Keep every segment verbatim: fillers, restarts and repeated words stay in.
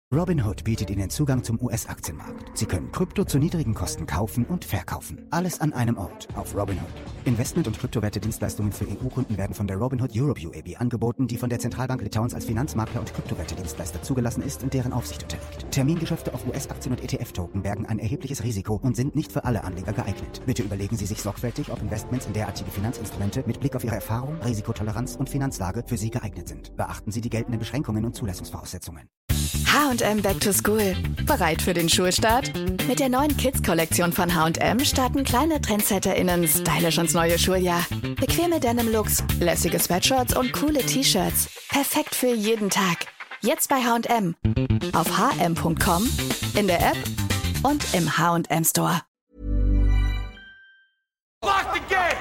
Robinhood bietet Ihnen Zugang zum U S-Aktienmarkt. Sie können Krypto zu niedrigen Kosten kaufen und verkaufen. Alles an einem Ort auf Robinhood. Investment- und Kryptowerte-Dienstleistungen für E U-Kunden werden von der Robinhood Europe U A B angeboten, die von der Zentralbank Litauens als Finanzmakler und Kryptowerte-Dienstleister zugelassen ist und deren Aufsicht unterliegt. Termingeschäfte auf U S-Aktien und E T F-Token bergen ein erhebliches Risiko und sind nicht für alle Anleger geeignet. Bitte überlegen Sie sich sorgfältig, ob Investments in derartige Finanzinstrumente mit Blick auf Ihre Erfahrung, Risikotoleranz und Finanzlage für Sie geeignet sind. Beachten Sie die geltenden Beschränkungen und Zulassungsvoraussetzungen. H und M Back to School. Bereit für den Schulstart? Mit der neuen Kids-Kollektion von H und M starten kleine TrendsetterInnen stylisch ins neue Schuljahr. Bequeme Denim-Looks, lässige Sweatshirts und coole T-Shirts. Perfekt für jeden Tag. Jetzt bei H und M. Auf h m punkt com, in der App und im H und M Store. Lock the gate!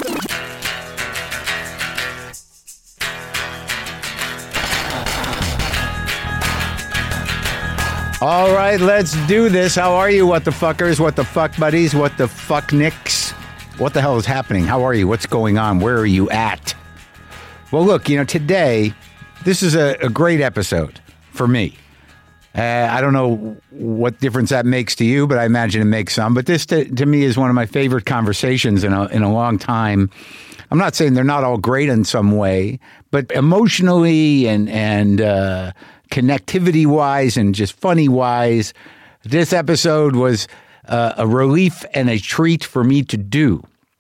All right, let's do this. How are you, what the fuckers, what the fuck buddies, what the fuck nicks? What the hell is happening? How are you? What's going on? Where are you at? Well, look, you know, today, this is a, a great episode for me. Uh, I don't know what difference that makes to you, but I imagine it makes some. But this, to, to me, is one of my favorite conversations in a, in a long time. I'm not saying they're not all great in some way, but emotionally and, and uh, connectivity-wise and just funny-wise, this episode was uh, a relief and a treat for me to do.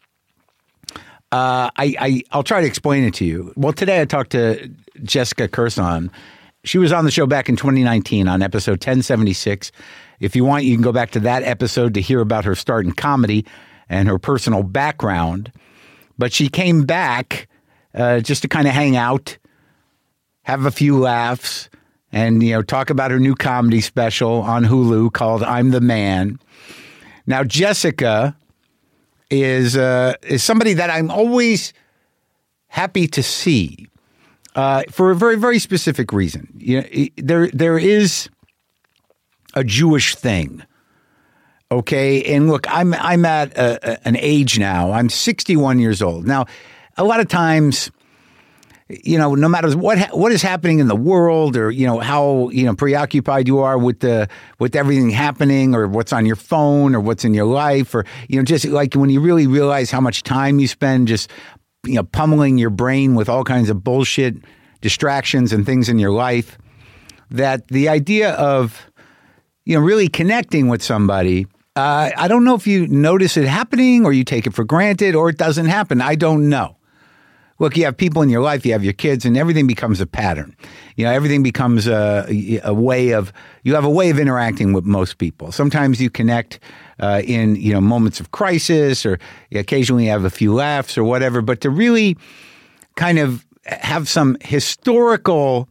Uh, I, I, I'll try to explain it to you. Well, today I talked to Jessica Kirson. She was on the show back in twenty nineteen on episode ten seventy-six. If you want, you can go back to that episode to hear about her start in comedy and her personal background. But she came back uh, just to kind of hang out, have a few laughs, and, you know, talk about her new comedy special on Hulu called I'm the Man. Now, Jessica is uh, is somebody that I'm always happy to see uh, for a very, very specific reason. You know, there there is a Jewish thing. Okay, and look, I'm I'm at a, a, an age now. I'm sixty-one years old. Now, a lot of times, you know, no matter what ha- what is happening in the world, or you know how you know preoccupied you are with the with everything happening, or what's on your phone, or what's in your life, or you know, just like when you really realize how much time you spend just you know pummeling your brain with all kinds of bullshit distractions and things in your life, that the idea of you know really connecting with somebody. Uh, I don't know if you notice it happening or you take it for granted or it doesn't happen. I don't know. Look, you have people in your life, you have your kids, and everything becomes a pattern. You know, everything becomes a, a way of, you have a way of interacting with most people. Sometimes you connect uh, in, you know, moments of crisis, or occasionally you have a few laughs or whatever. But to really kind of have some historical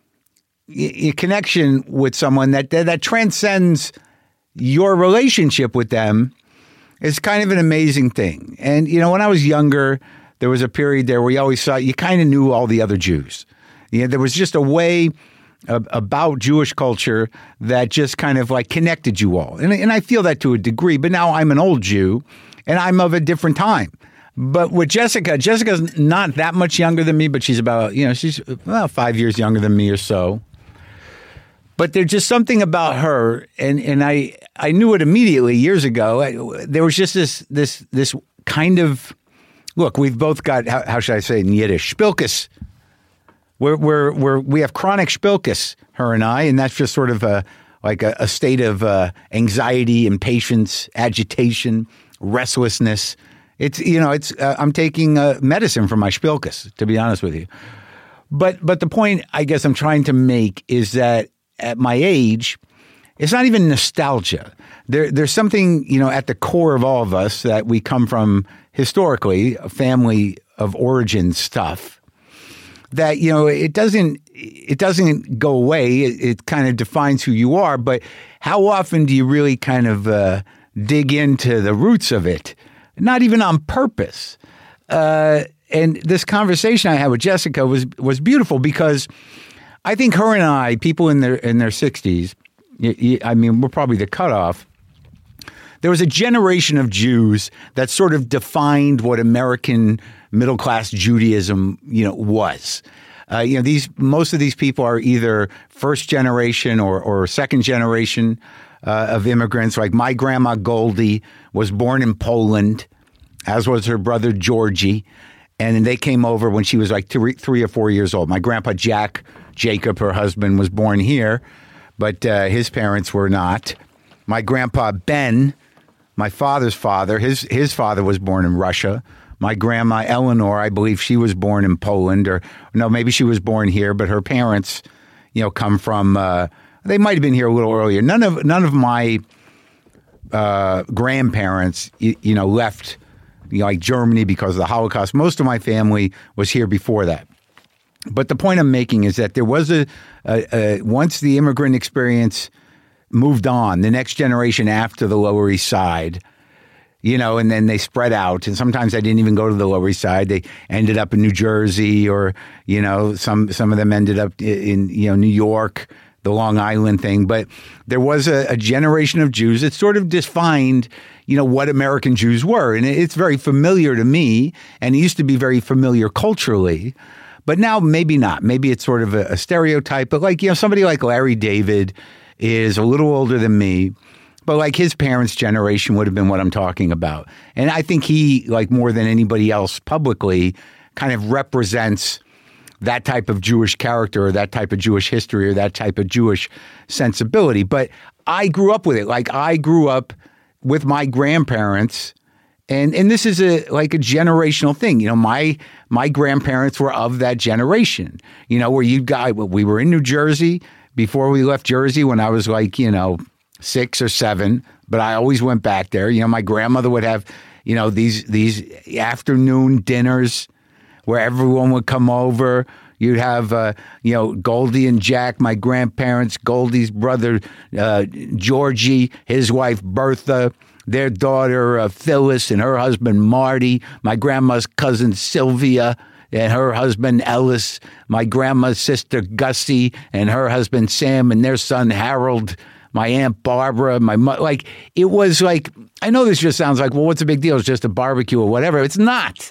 y- connection with someone that, that, that transcends your relationship with them is kind of an amazing thing. And, you know, when I was younger, there was a period there where you always saw, you kind of knew all the other Jews. You know, there was just a way of, about Jewish culture that just kind of like connected you all. And, and I feel that to a degree, but now I'm an old Jew and I'm of a different time. But with Jessica, Jessica's not that much younger than me, but she's about, you know, she's about five years younger than me or so. But there's just something about her, and, and I I knew it immediately years ago. I, there was just this this this kind of, look, we've both got, how, how should I say it in Yiddish, spilkus. We're, we're, we're, we have chronic spilkus, her and I, and that's just sort of a like a, a state of uh, anxiety, impatience, agitation, restlessness. It's, you know, it's uh, I'm taking uh, medicine for my spilkus, to be honest with you. But But the point I guess I'm trying to make is that at my age, it's not even nostalgia. There, there's something, you know, at the core of all of us that we come from historically, a family of origin stuff, that, you know, it doesn't, it doesn't go away. It, it kind of defines who you are. But how often do you really kind of uh, dig into the roots of it? Not even on purpose. Uh, and this conversation I had with Jessica was was beautiful because I think her and I, people in their in their sixties, I mean, we're probably the cutoff. There was a generation of Jews that sort of defined what American middle-class Judaism, you know, was. Uh, you know, these most of these people are either first generation or, or second generation uh, of immigrants. Like my grandma Goldie was born in Poland, as was her brother Georgie. And they came over when she was like three, three or four years old. My grandpa Jack Jacob, her husband, was born here, but uh, his parents were not. My grandpa Ben, my father's father, his his father was born in Russia. My grandma Eleanor, I believe she was born in Poland, or no, maybe she was born here, but her parents, you know, come from. Uh, they might have been here a little earlier. None of none of my uh, grandparents, you, you know, left. You know, like Germany because of the Holocaust. Most of my family was here before that. But the point I'm making is that there was a, a, a once the immigrant experience moved on, the next generation after the Lower East Side, you know, and then they spread out. And sometimes I didn't even go to the Lower East Side. They ended up in New Jersey, or, you know, some some of them ended up in, you know, New York, the Long Island thing. But there was a, a generation of Jews that sort of defined, you know, what American Jews were. And it's very familiar to me, and it used to be very familiar culturally. But now maybe not. Maybe it's sort of a, a stereotype. But like, you know, somebody like Larry David is a little older than me, but like his parents' generation would have been what I'm talking about. And I think he, like more than anybody else publicly, kind of represents that type of Jewish character, or that type of Jewish history, or that type of Jewish sensibility. But I grew up with it. Like I grew up with my grandparents, and and this is a like a generational thing. You know, my my grandparents were of that generation. You know, where you got we were in New Jersey before we left Jersey when I was like, you know, six or seven. But I always went back there. You know, my grandmother would have, you know, these these afternoon dinners where everyone would come over. You'd have, uh, you know, Goldie and Jack, my grandparents, Goldie's brother, uh, Georgie, his wife, Bertha, their daughter, uh, Phyllis, and her husband, Marty, my grandma's cousin, Sylvia, and her husband, Ellis, my grandma's sister, Gussie, and her husband, Sam, and their son, Harold, my Aunt Barbara, my mother. Like, it was like, I know this just sounds like, well, what's the big deal? It's just a barbecue or whatever. It's not.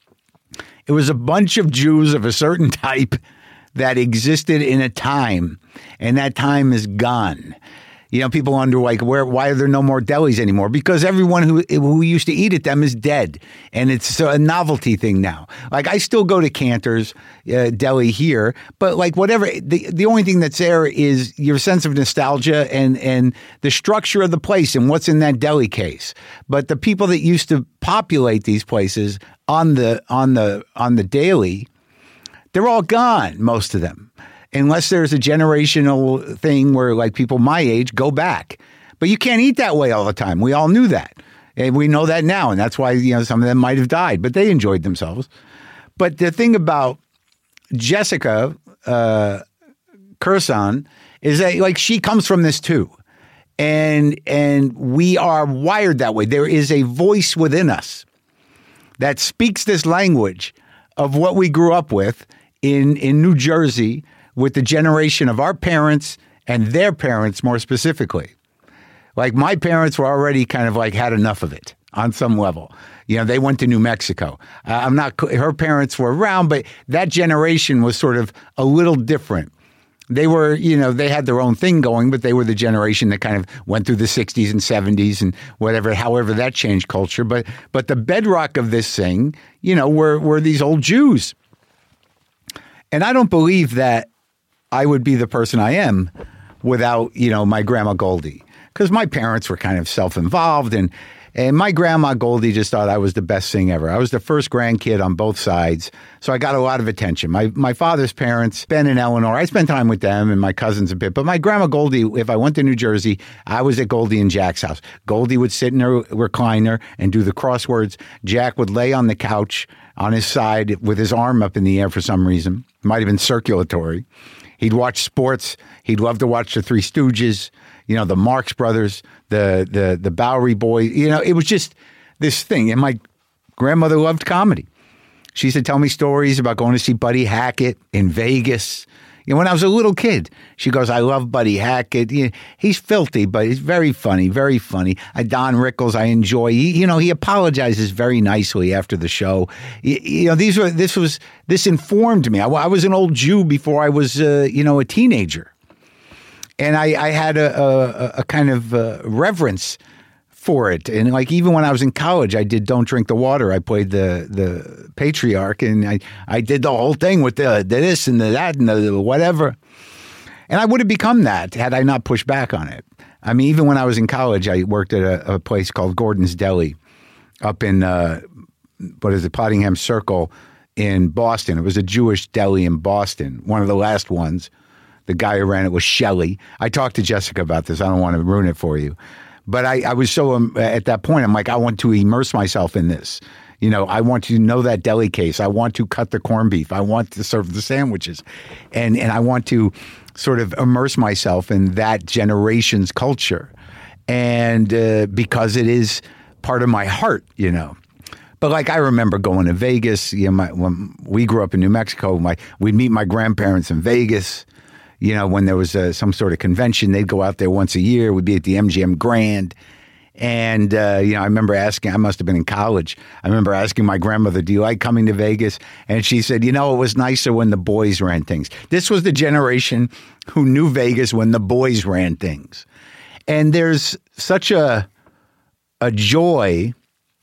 It was a bunch of Jews of a certain type that existed in a time, and that time is gone. You know, people wonder, like, where, why are there no more delis anymore? Because everyone who who used to eat at them is dead, and it's a novelty thing now. Like, I still go to Cantor's uh, Deli here, but like whatever, the the only thing that's there is your sense of nostalgia and and the structure of the place and what's in that deli case. But the people that used to populate these places on the on the on the daily, they're all gone, most of them. Unless there's a generational thing where like people my age go back. But you can't eat that way all the time. We all knew that. And we know that now. And that's why, you know, some of them might have died, but they enjoyed themselves. But the thing about Jessica uh, Kirson is that like she comes from this too. And and we are wired that way. There is a voice within us that speaks this language of what we grew up with in, in New Jersey, with the generation of our parents and their parents more specifically. Like my parents were already kind of like had enough of it on some level. You know, they went to New Mexico. Uh, I'm not, her parents were around, but that generation was sort of a little different. They were, you know, they had their own thing going, but they were the generation that kind of went through the sixties and seventies and whatever, however that changed culture. But but the bedrock of this thing, you know, were were these old Jews. And I don't believe that I would be the person I am without, you know, my grandma Goldie, because my parents were kind of self-involved, and and my grandma Goldie just thought I was the best thing ever. I was the first grandkid on both sides, so I got a lot of attention. My my father's parents, Ben and Eleanor, I spent time with them and my cousins a bit, but my grandma Goldie, if I went to New Jersey, I was at Goldie and Jack's house. Goldie would sit in her recliner and do the crosswords. Jack would lay on the couch on his side with his arm up in the air for some reason. It might have been circulatory. He'd watch sports. He'd love to watch the Three Stooges, you know, the Marx Brothers, the the the Bowery Boys. You know, it was just this thing. And my grandmother loved comedy. She used to tell me stories about going to see Buddy Hackett in Vegas, You know, when I was a little kid, she goes, I love Buddy Hackett. You know, he's filthy, but he's very funny, very funny. I, Don Rickles, I enjoy. He, you know, he apologizes very nicely after the show. You, you know, these were, this was, this informed me. I, I was an old Jew before I was, uh, you know, a teenager. And I, I had a, a, a kind of uh, reverence for it. And like, even when I was in college, I did Don't Drink the Water. I played the the patriarch, and I, I did the whole thing with the, the this and the that and the whatever. And I would have become that had I not pushed back on it. I mean, even when I was in college, I worked at a, a place called Gordon's Deli up in, uh, what is it, Pottingham Circle in Boston. It was a Jewish deli in Boston, one of the last ones. The guy who ran it was Shelley. I talked to Jessica about this. I don't want to ruin it for you. But I, I was so, um, at that point, I'm like, I want to immerse myself in this. You know, I want to know that deli case. I want to cut the corned beef. I want to serve the sandwiches. And and I want to sort of immerse myself in that generation's culture. And uh, because it is part of my heart, you know. But like, I remember going to Vegas. You know, my, when we grew up in New Mexico, my we'd meet my grandparents in Vegas. You know, when there was a, some sort of convention, they'd go out there once a year. We'd be at the M G M Grand. And, uh, you know, I remember asking, I must have been in college. I remember asking my grandmother, do you like coming to Vegas? And she said, you know, it was nicer when the boys ran things. This was the generation who knew Vegas when the boys ran things. And there's such a, a joy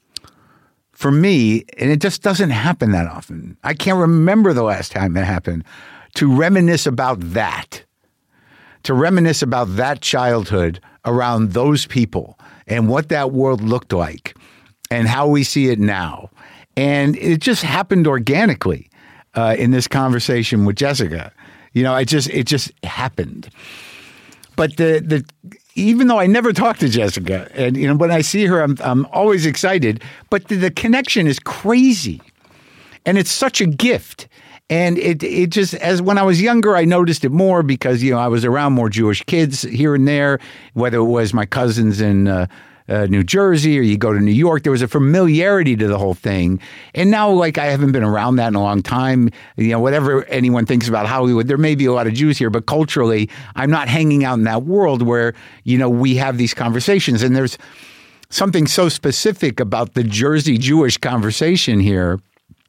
for me, and it just doesn't happen that often. I can't remember the last time it happened. To reminisce about that, to reminisce about that childhood around those people and what that world looked like and how we see it now. And it just happened organically uh, in this conversation with Jessica. You know, it just it just happened. But the the even though I never talked to Jessica, and you know, when I see her, I'm I'm always excited. But the, the connection is crazy, and it's such a gift. And it it just, as when I was younger, I noticed it more because, you know, I was around more Jewish kids here and there, whether it was my cousins in uh, uh, New Jersey or you go to New York, there was a familiarity to the whole thing. And now, like, I haven't been around that in a long time. You know, whatever anyone thinks about Hollywood, there may be a lot of Jews here, but culturally, I'm not hanging out in that world where, you know, we have these conversations. And there's something so specific about the Jersey Jewish conversation here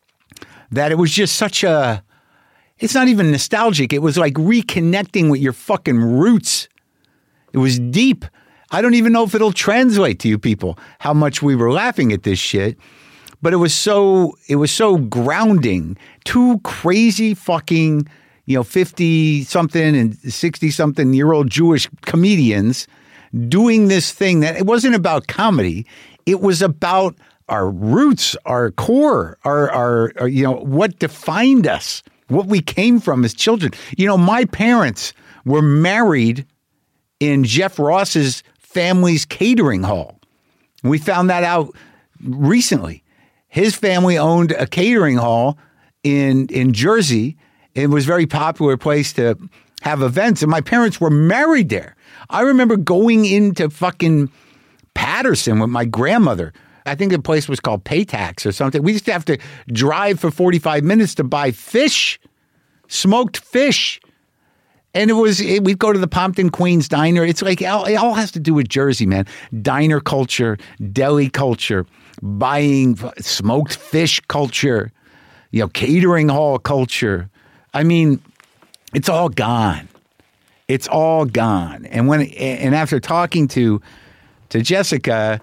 that it was just such a, it's not even nostalgic. It was like reconnecting with your fucking roots. It was deep. I don't even know if it'll translate to you people, how much we were laughing at this shit. But it was so, it was so grounding. Two crazy fucking, you know, fifty-something and sixty-something-year-old Jewish comedians doing this thing that it wasn't about comedy. It was about our roots, our core, our, our, our, you know, what defined us, what we came from as children. You know, my parents were married in Jeff Ross's family's catering hall. We found that out recently. His family owned a catering hall in, in Jersey. It was a very popular place to have events, and my parents were married there. I remember going into fucking Patterson with my grandmother. I think the place was called Paytax or something. We used to have to drive for forty-five minutes to buy fish, smoked fish. And it was, it, we'd go to the Pompton Queens Diner. It's like, it all, it all has to do with Jersey, man. Diner culture, deli culture, buying smoked fish culture, you know, catering hall culture. I mean, it's all gone. It's all gone. And when, and after talking to, to Jessica,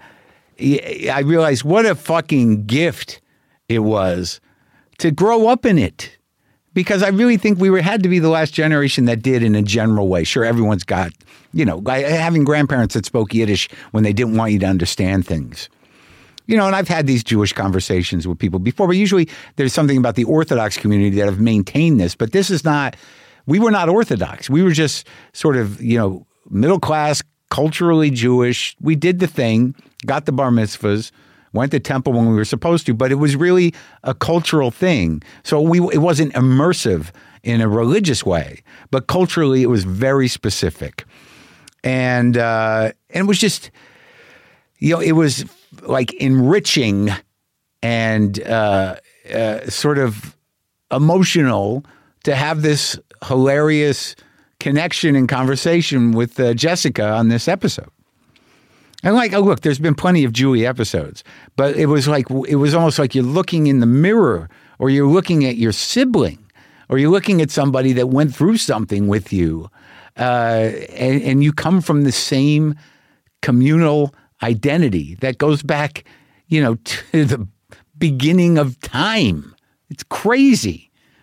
I realized what a fucking gift it was to grow up in it. Because I really think we were had to be the last generation that did in a general way. Sure, everyone's got, you know, having grandparents that spoke Yiddish when they didn't want you to understand things. You know, and I've had these Jewish conversations with people before, but usually there's something about the Orthodox community that have maintained this. But this is not, we were not Orthodox. We were just sort of, you know, middle class, culturally Jewish. We did the thing, got the bar mitzvahs, went to temple when we were supposed to, but it was really a cultural thing. So we it wasn't immersive in a religious way, but culturally it was very specific. And, uh, and it was just, you know, it was like enriching and uh, uh, sort of emotional to have this hilarious connection and conversation with uh, Jessica on this episode. And like, oh, look, there's been plenty of Julie episodes, but it was like, it was almost like you're looking in the mirror, or you're looking at your sibling, or you're looking at somebody that went through something with you, uh, and, and you come from the same communal identity that goes back, you know, to the beginning of time. It's crazy.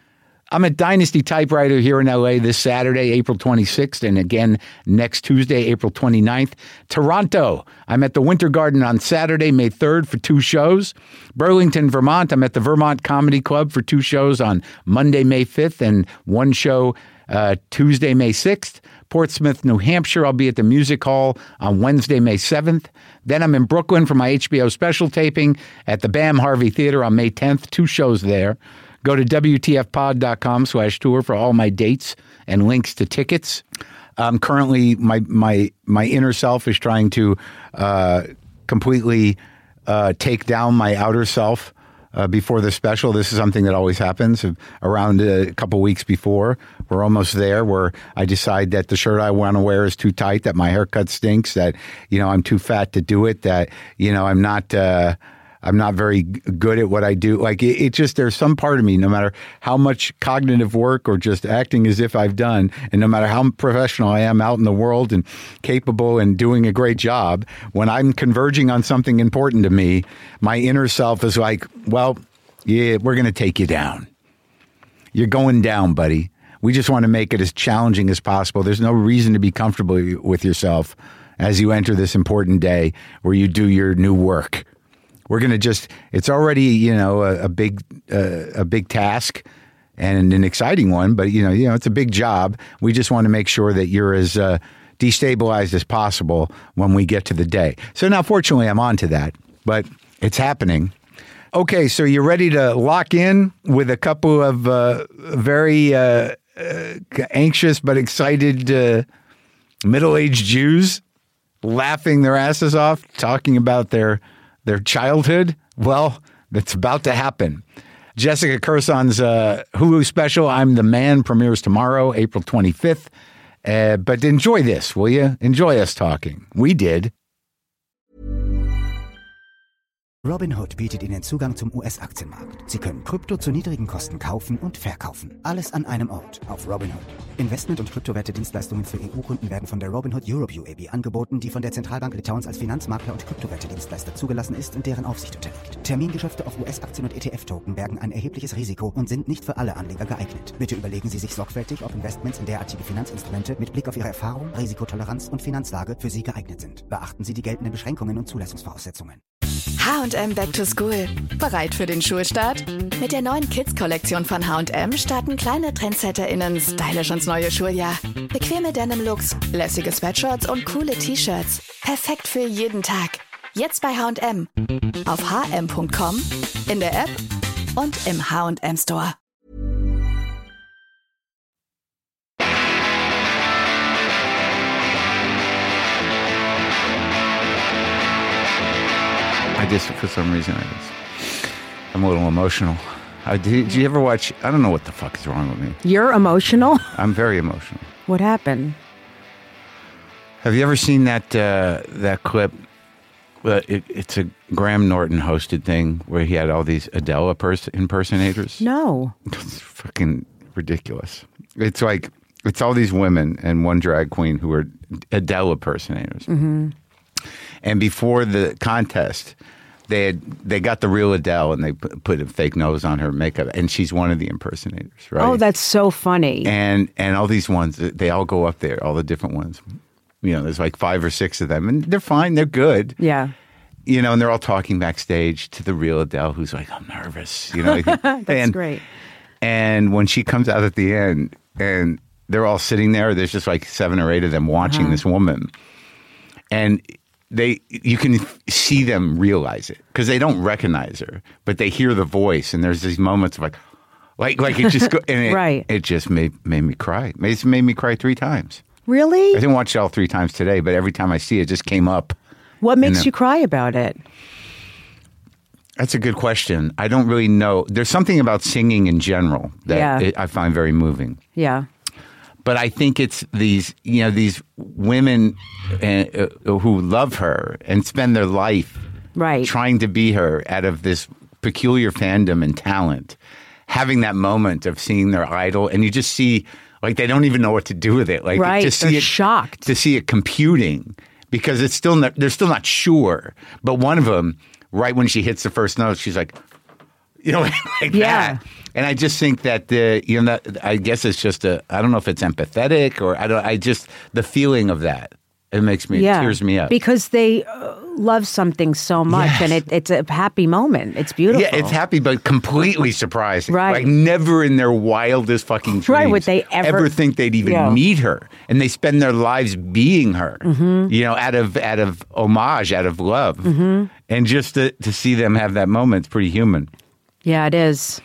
I'm at Dynasty Typewriter here in L A this Saturday, April twenty-sixth, and again next Tuesday, April twenty-ninth. Toronto, I'm at the Winter Garden on Saturday, May third for two shows. Burlington, Vermont, I'm at the Vermont Comedy Club for two shows on Monday, May fifth, and one show uh, Tuesday, May sixth. Portsmouth, New Hampshire, I'll be at the Music Hall on Wednesday, May seventh. Then I'm in Brooklyn for my H B O special taping at the Bam Harvey Theater on May tenth, two shows there. Go to W T F pod dot com slash tour for all my dates and links to tickets. Um, currently, my my my inner self is trying to uh, completely uh, take down my outer self uh, before the special. This is something that always happens around a couple weeks before. We're almost there, where I decide that the shirt I want to wear is too tight, that my haircut stinks, that, you know, I'm too fat to do it, that, you know, I'm not... Uh, I'm not very good at what I do. Like, it, it just, there's some part of me, no matter how much cognitive work or just acting as if I've done, and no matter how professional I am out in the world and capable and doing a great job, when I'm converging on something important to me, my inner self is like, well, yeah, we're going to take you down. You're going down, buddy. We just want to make it as challenging as possible. There's no reason to be comfortable with yourself as you enter this important day where you do your new work. We're going to just, it's already, you know, a, a big, uh, a big task and an exciting one, but, you know, you know, it's a big job. We just want to make sure that you're as uh, destabilized as possible when we get to the day. So now, fortunately, I'm on to that, but it's happening. Okay, so you're ready to lock in with a couple of uh, very uh, uh, anxious but excited uh, middle-aged Jews laughing their asses off, talking about their Their childhood? Well, that's about to happen. Jessica Kirson's uh, Hulu special, I'm the Man, premieres tomorrow, April twenty-fifth. Uh, but enjoy this, will you? Enjoy us talking. We did. Robinhood bietet Ihnen Zugang zum U S-Aktienmarkt. Sie können Krypto zu niedrigen Kosten kaufen und verkaufen. Alles an einem Ort auf Robinhood. Investment- und Kryptowerte-Dienstleistungen für E U-Kunden werden von der Robinhood Europe U A B angeboten, die von der Zentralbank Litauens als Finanzmakler und Kryptowerte-Dienstleister zugelassen ist und deren Aufsicht unterliegt. Termingeschäfte auf U S-Aktien und E T F-Token bergen ein erhebliches Risiko und sind nicht für alle Anleger geeignet. Bitte überlegen Sie sich sorgfältig, ob Investments in derartige Finanzinstrumente mit Blick auf Ihre Erfahrung, Risikotoleranz und Finanzlage für Sie geeignet sind. Beachten Sie die geltenden Beschränkungen und Zulassungsvoraussetzungen. H und M Back to School. Bereit für den Schulstart? Mit der neuen Kids-Kollektion von H und M starten kleine TrendsetterInnen stylisch ins neue Schuljahr. Bequeme Denim-Looks, lässige Sweatshirts und coole T-Shirts. Perfekt für jeden Tag. Jetzt bei H und M. Auf h m punkt com, in der App und im H und M Store. I just, for some reason, I just, I'm a little emotional. Uh, did, did you ever watch, I don't know what the fuck is wrong with me. You're emotional? I'm very emotional. What happened? Have you ever seen that uh, that clip? Uh, it, it's a Graham Norton hosted thing where he had all these Adele pers- impersonators. No. It's fucking ridiculous. It's like, it's all these women and one drag queen who are Adele impersonators. Mm-hmm. And before the contest, they had they got the real Adele and they put, put a fake nose on her makeup, and she's one of the impersonators, right? Oh, that's so funny. And and all these ones, they all go up there, all the different ones. You know, there's like five or six of them, and they're fine, they're good. Yeah. You know, and they're all talking backstage to the real Adele, who's like, I'm nervous. You know, that's and, great. And when she comes out at the end, and they're all sitting there, there's just like seven or eight of them watching uh-huh. this woman, and they, you can see them realize it because they don't recognize her, but they hear the voice, and there's these moments of like, like, like it just go, and it, right. it just made made me cry. It made me cry three times. Really? I didn't watch it all three times today, but every time I see it, it just came up. What makes then, you cry about it? That's a good question. I don't really know. There's something about singing in general that Yeah. it, I find very moving. Yeah. But I think it's these, you know, these women uh, uh, who love her and spend their life Right. trying to be her out of this peculiar fandom and talent, having that moment of seeing their idol, and you just see, like, they don't even know what to do with it. Like, Right. to see They're it, shocked. to see it computing, because it's still not, they're still not sure. But one of them, right when she hits the first note, she's like, you know, like Yeah. that. And I just think that the, you know, that, I guess it's just a, I don't know if it's empathetic or I don't, I just, the feeling of that, it makes me, Yeah. it tears me up. Because they uh, love something so much, Yes. and it, it's a happy moment. It's beautiful. Yeah, it's happy, but completely surprising. Right. Like, never in their wildest fucking dreams Right, would they ever- think they'd even Yeah. meet her. And they spend their lives being her, Mm-hmm. you know, out of out of homage, out of love. Mm-hmm. And just to, to see them have that moment, it's pretty human. Yeah, it is.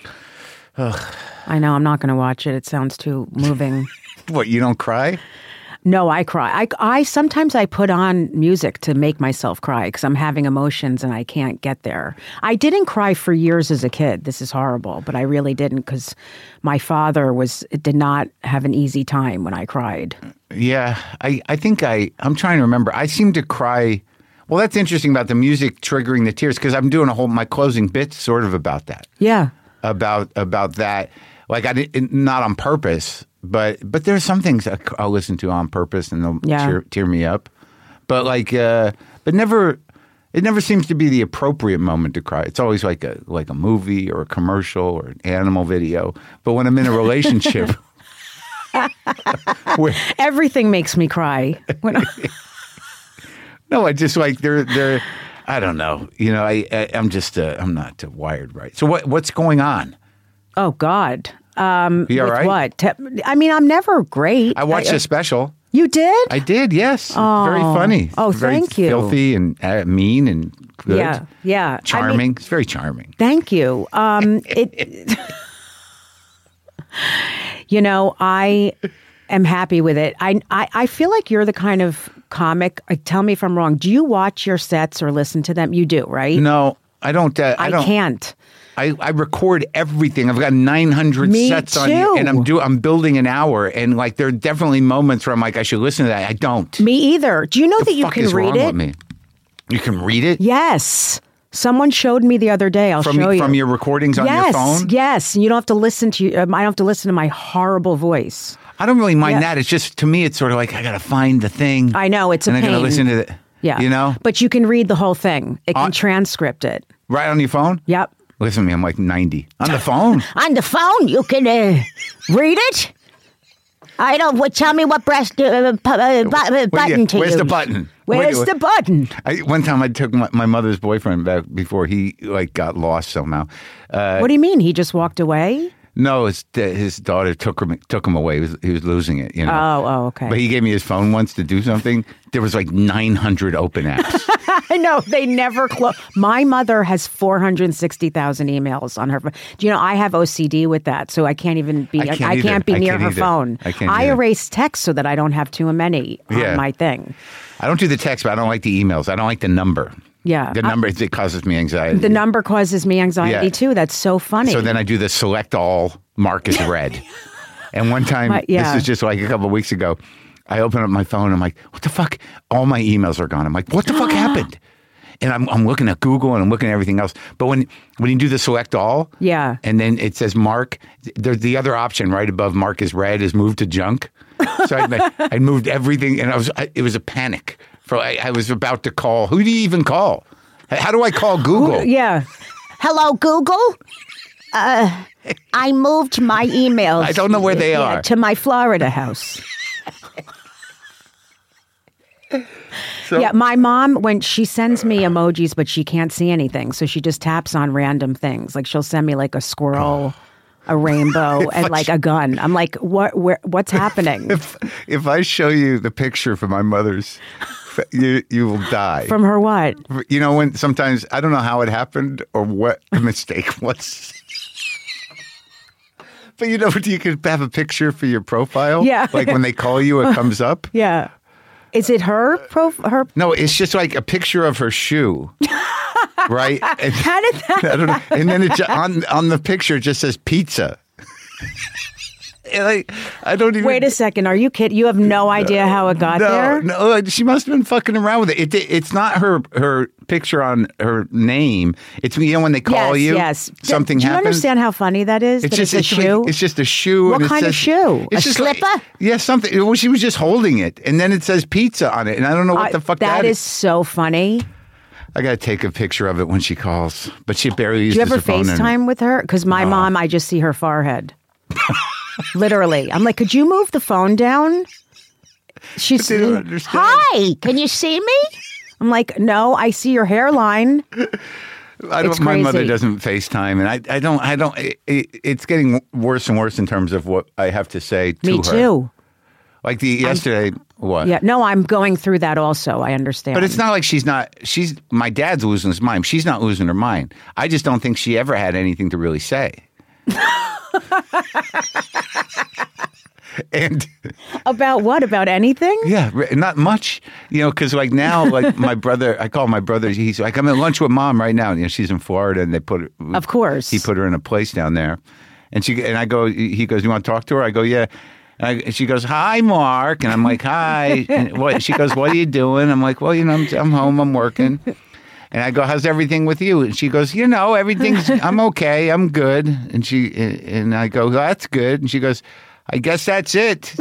I know. I'm not going to watch it. It sounds too moving. What, you don't cry? No, I cry. I, I sometimes I put on music to make myself cry because I'm having emotions and I can't get there. I didn't cry for years as a kid. This is horrible, but I really didn't because my father was did not have an easy time when I cried. Yeah, I, I think I, I'm trying to remember. I seem to cry. Well, that's interesting about the music triggering the tears because I'm doing a whole, my closing bit sort of about that. Yeah. About about that. Like, I didn't, not on purpose, but but there's some things that I'll listen to on purpose and they'll Yeah. tear, tear me up. But like, uh, but never, it never seems to be the appropriate moment to cry. It's always like a like a movie or a commercial or an animal video. But when I'm in a relationship, where, Everything makes me cry. When I, no, I just like they're they're. I don't know. You know, I, I I'm just uh, I'm not uh, wired right. So what what's going on? oh God. Um, You all with right? what? Te- I mean, I'm never great. I watched I, a special. You did? I did, yes. Very funny. Oh, very thank you. Filthy and uh, mean and good. Yeah, yeah. I mean- Charming. It's very charming. Thank you. Um, it. You know, I am happy with it. I, I I feel like you're the kind of comic. uh, Tell me if I'm wrong. Do you watch your sets or listen to them? You do, right? No, I don't. Uh, I, I don't. can't. I, I record everything. I've got nine hundred Me sets on too. you, and I'm do. I'm building an hour, and like there are definitely moments where I'm like, I should listen to that. I don't. Me either. Do you know the that you fuck can is read wrong it? with me? You can read it Yes. Someone showed me the other day. I'll from show you. from your recordings on yes, your phone. Yes. You don't have to listen to. Um, I don't have to listen to my horrible voice. I don't really mind Yeah. that. It's just to me, it's sort of like I got to find the thing. I know it's a and I got to pain. listen to it. Yeah. You know, But you can read the whole thing. It can Uh, transcript it. right on your phone. Yep. Listen to me. I'm like ninety on the phone. On the phone, you can uh, read it. I don't. What? Tell me what breast uh, pu- uh, bu- uh, button to Where's use. the button? Where Where's do- the button? I, one time I took my, my mother's boyfriend back before he like got lost somehow. Uh, What do you mean? He just walked away? no, his, his daughter took him took him away. He was, he was losing it, you know. Oh, oh, okay. But he gave me his phone once to do something. There was like nine hundred open apps. I know they never close. My mother has four hundred sixty thousand emails on her phone. Do you know I have O C D with that, so I can't even be. I can't I either. can't be I near can't her either. phone. I can't I either. erase text so that I don't have too many on Yeah. my thing. I don't do the text, but I don't like the emails. I don't like the number. Yeah. The number it causes me anxiety. The number causes me anxiety Yeah. too. That's so funny. So then I do the select all, mark as read. And one time, My- yeah. this is just like a couple of weeks ago, I open up my phone and I'm like, what the fuck? All my emails are gone. I'm like, what the fuck happened? And I'm, I'm looking at Google and I'm looking at everything else. But when when you do the select all, Yeah. and then it says mark, there's the other option right above mark is read is moved to junk. So I, I moved everything, and I was I, it was a panic. For I, I was about to call. Who do you even call? How do I call Google? yeah. Hello, Google? Uh, I moved my emails. I don't know where they Yeah, are. to my Florida house. So- Yeah, my mom, when she sends me emojis, but she can't see anything, so she just taps on random things. Like she'll send me like a squirrel, a rainbow, and like a gun. I'm like, what? Where? What's happening? If if I show you the picture from my mother's, you you will die. From her what? You know, when sometimes I don't know how it happened or what the mistake was. But you know, you could have a picture for your profile. Yeah. Like when they call you, it comes up. Yeah. Is it her? Prof- her? No, it's just like a picture of her shoe. right? And, How did that? I don't know. And then it, ju- on on the picture it just says pizza. And I, I don't even. Wait a second. Are you kidding? You have no idea how it got no, there? No, she must have been fucking around with it. it. It's not her her picture on her name. It's, you know, when they call yes, you, yes. something Do, do you happens. understand how funny that is? It's that just it's a it's shoe. Like, it's just a shoe. What and it kind says, of shoe? It's A just slipper? Like, yeah, something. Well, she was just holding it, and then it says pizza on it, and I don't know what I- the fuck that that is. So funny. I got to take a picture of it when she calls, but she barely uses Do you ever her phone. and- FaceTime with her? Because my mom, I just see her forehead. Literally. I'm like, could you move the phone down? She's They don't understand. Hi, can you see me? I'm like, no, I see your hairline. I don't. It's My mother crazy. doesn't FaceTime, and I, I don't. I don't. It, it, it's getting worse and worse in terms of what I have to say to Me her. too. Like the yesterday, what? Yeah. No, I'm going through that also. I understand. But it's not like she's not. She's my dad's losing his mind. She's not losing her mind. I just don't think she ever had anything to really say. And About what? About anything? yeah, re- not much, you know, because like now, like my brother, I call my brother. He's like, I'm at lunch with mom right now. You know, she's in Florida, and they put her. Of course. He put her in a place down there, and she and I go. He goes, "You want to talk to her?" I go, "Yeah." And, I, and she goes, "Hi, Mark," and I'm like, "Hi." And what? She goes, "What are you doing?" I'm like, "Well, you know, I'm, I'm home. I'm working." And I go, "How's everything with you?" And she goes, "You know, everything's. I'm okay. I'm good." And she and I go, well, "That's good." And she goes, "I guess that's it."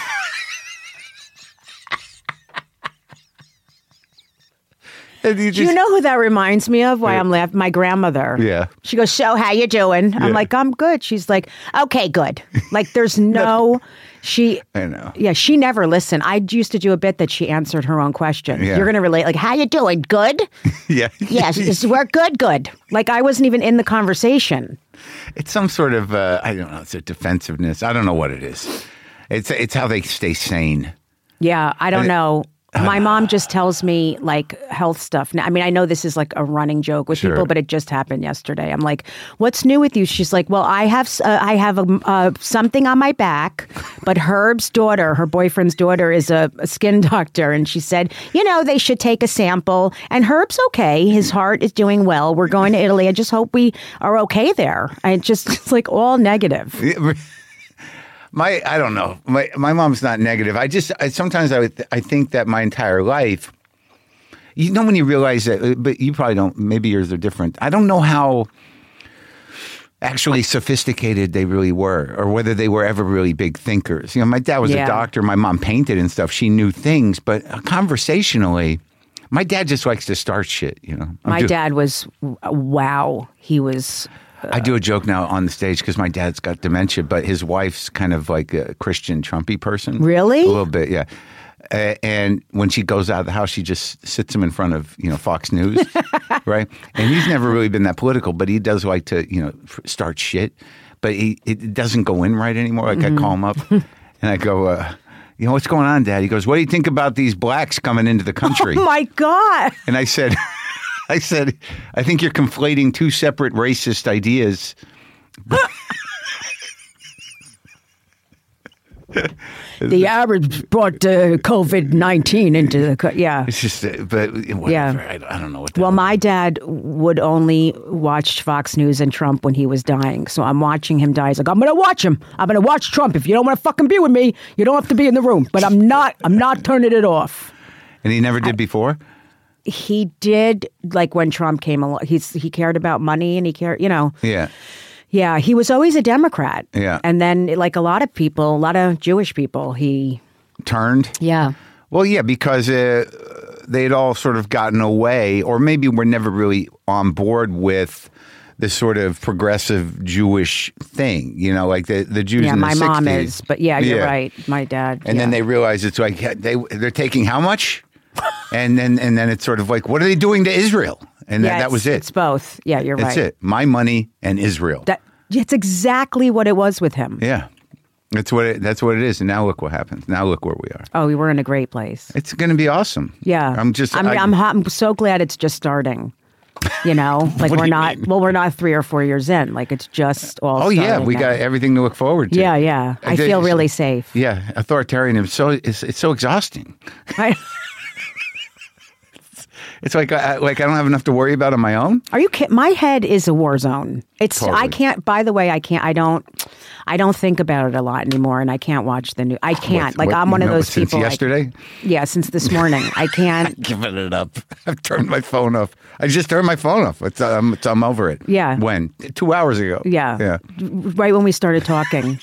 And you Do you just- know who that reminds me of? Why I'm laughing? My grandmother. Yeah. She goes, so how you doing? I'm Yeah. like, I'm good. She's like, okay, good. Like there's no, she, I know. yeah, she never listened. I used to do a bit that she answered her own question. Yeah. You're going to relate, like, how you doing? Good? Yeah. Yes, it's- we're good, good. Like I wasn't even in the conversation. It's some sort of uh, I don't know. It's a defensiveness. I don't know what it is. It's it's how they stay sane. Yeah, I don't And it- know. My mom just tells me like health stuff. Now, I mean, I know this is like a running joke with Sure. people, but it just happened yesterday. I'm like, "What's new with you?" She's like, "Well, I have uh, I have a, uh, something on my back, but Herb's daughter, her boyfriend's daughter, is a, a skin doctor, and she said, you know, they should take a sample. And Herb's okay; his heart is doing well. We're going to Italy. I just hope we are okay there. I just it's like all negative. My I don't know. My my mom's not negative. I just I, sometimes I would, I think that my entire life. You know when you realize that, but you probably don't. Maybe yours are different. I don't know how actually sophisticated they really were, or whether they were ever really big thinkers. You know, my dad was Yeah. a doctor. My mom painted and stuff. She knew things, but conversationally, my dad just likes to start shit. You know, I'm My do- dad was wow. He was. I do a joke now on the stage because my dad's got dementia, but his wife's kind of like a Christian Trumpy person. Really? A little bit, yeah. Uh, and when she goes out of the house, she just sits him in front of, you know, Fox News, right? And he's never really been that political, but he does like to, you know, f- start shit. But he it doesn't go in right anymore. Like Mm-hmm. I call him up and I go, uh, you know, what's going on, Dad? He goes, what do you think about these blacks coming into the country? Oh my God. And I said, I said, I think you're conflating two separate racist ideas. The Arabs brought uh, COVID nineteen into the co- yeah. It's just, uh, but whatever. Yeah. I, don't- I don't know what. The Well, hell- my dad would only watch Fox News and Trump when he was dying. So I'm watching him die. He's like, I'm going to watch him. I'm going to watch Trump. If you don't want to fucking be with me, you don't have to be in the room. But I'm not. I'm not turning it off. and he never did before. He did like when Trump came along. He's he cared about money and he cared. You know. Yeah, Yeah, he was always a Democrat. Yeah. And then, like a lot of people, a lot of Jewish people, he. turned. Yeah. Well, yeah, because uh, they'd all sort of gotten away, or maybe were never really on board with this sort of progressive Jewish thing. You know, like the the Jews Yeah, in the my mom sixties. is, but yeah, you're Yeah. right. My dad. And yeah. then they realize it's like they they're taking how much, and then and then it's sort of like, what are they doing to Israel? And yeah, that, that it's- was it. It's both. Yeah, you're That's right. it. My money and Israel. That it's exactly what it was with him. yeah, that's what it, that's what it is. And now look what happens. Now look where we are. Oh, we were in a great place. It's going to be awesome. Yeah, I'm just. I'm. I- I'm, hot, I'm so glad it's just starting. You know, like What do we're you not. mean? Well, we're not three or four years in. Like it's just all. Oh yeah, starting we now. got everything to look forward to. Yeah, yeah. I did- feel really safe. Yeah, authoritarianism. So it's it's so exhausting. I, It's like I, like I don't have enough to worry about on my own. Are you kidding? My head is a war zone. It's Totally. I can't. By the way, I can't. I don't. I don't think about it a lot anymore, and I can't watch the news. I can't. What- like what- I'm one of no, those since people. like- yesterday? yeah, since this morning, I can't. Giving it up. I've turned my phone off. I just turned my phone off. It's, um, it's, I'm over it. Yeah. When? Two hours ago. Yeah. Yeah. Right when we started talking.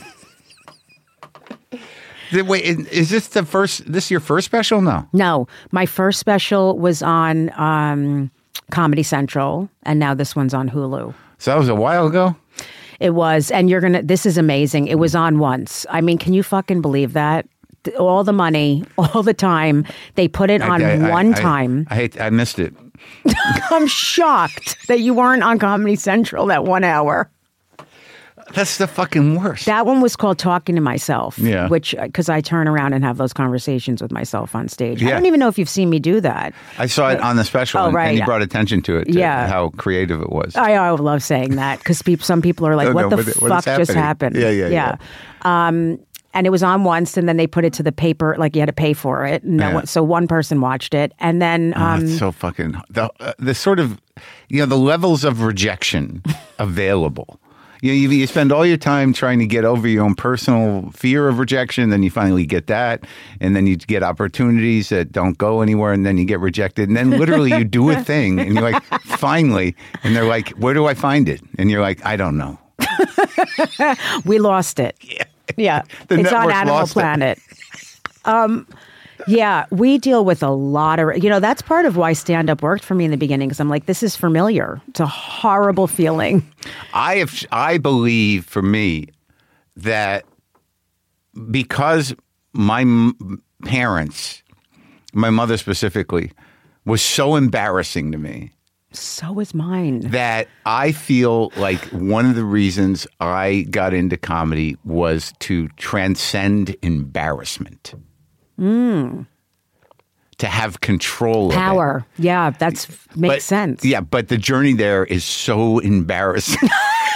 Th- Wait, is is this the first? This your first special? No. No, my first special was on um, Comedy Central, and now this one's on Hulu. So that was a while ago. It was, and you're gonna. This is amazing. It was on once. I mean, can you fucking believe that? Th- All the money, all the time. They put it on I- I- one I- time. I hate. I missed it. I'm shocked that you weren't on Comedy Central that one hour. That's the fucking worst. That one was called Talking to Myself. Yeah. Which, because I turn around and have those conversations with myself on stage. I Yeah. don't even know if you've seen me do that. I saw it on the special, Oh, and, right. and you brought attention to it. To Yeah. how creative it was. I, I love saying that because some people are like, Oh, what no, the what- what is fuck just happening? happened? Yeah, yeah, yeah. Um, and it was on once, and then they put it to the paper, like you had to pay for it. No Yeah. one, so one person watched it. And then, Oh, um, it's so fucking the uh, the sort of you know the levels of rejection available. You know, you, you spend all your time trying to get over your own personal fear of rejection, then you finally get that, and then you get opportunities that don't go anywhere, and then you get rejected, and then literally you do a thing, and you're like, finally, and they're like, where do I find it? And you're like, I don't know. we lost it. Yeah. Yeah. The it's on network Animal lost it. Planet. Um, yeah, we deal with a lot of, you know, that's part of why stand up worked for me in the beginning because I'm like, this is familiar. It's a horrible feeling. I have, I believe for me that because my m- parents, my mother specifically, was so embarrassing to me So is mine. that I feel like one of the reasons I got into comedy was to transcend embarrassment. Mm. To have control of it. Power. Yeah, that's makes But- sense. Yeah, but the journey there is so embarrassing.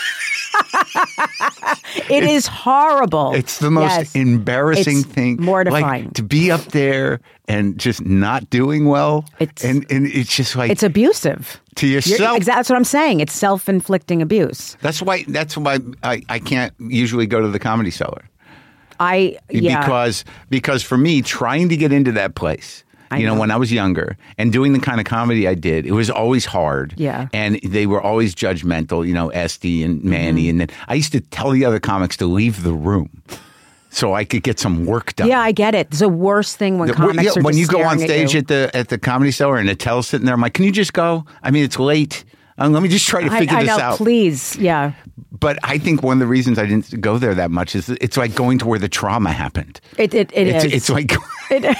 It is horrible. It's the most Yes. embarrassing It's thing. mortifying. Like, to be up there and just not doing well. It's- and, and it's just like It's abusive. to You're- yourself. exa- That's what I'm saying. It's self-inflicting abuse. That's why that's why I, I can't usually go to the Comedy Cellar. I yeah. Because because for me, trying to get into that place, I you know, know. when I was younger and doing the kind of comedy I did, it was always hard. Yeah. And they were always judgmental, you know, Esty and Manny. Mm-hmm. And then I used to tell the other comics to leave the room so I could get some work done. Yeah, I get it. It's the worst thing when The- comics yeah, are when just you go on staring at stage you. at, the at the Comedy Cellar and Attell's sitting there, I'm like, can you just go? I mean, it's late. Um, let me just try to I, figure I this know, out. please. Yeah. But I think one of the reasons I didn't go there that much is it's like going to where the trauma happened. It it, it it's, is. it's like It-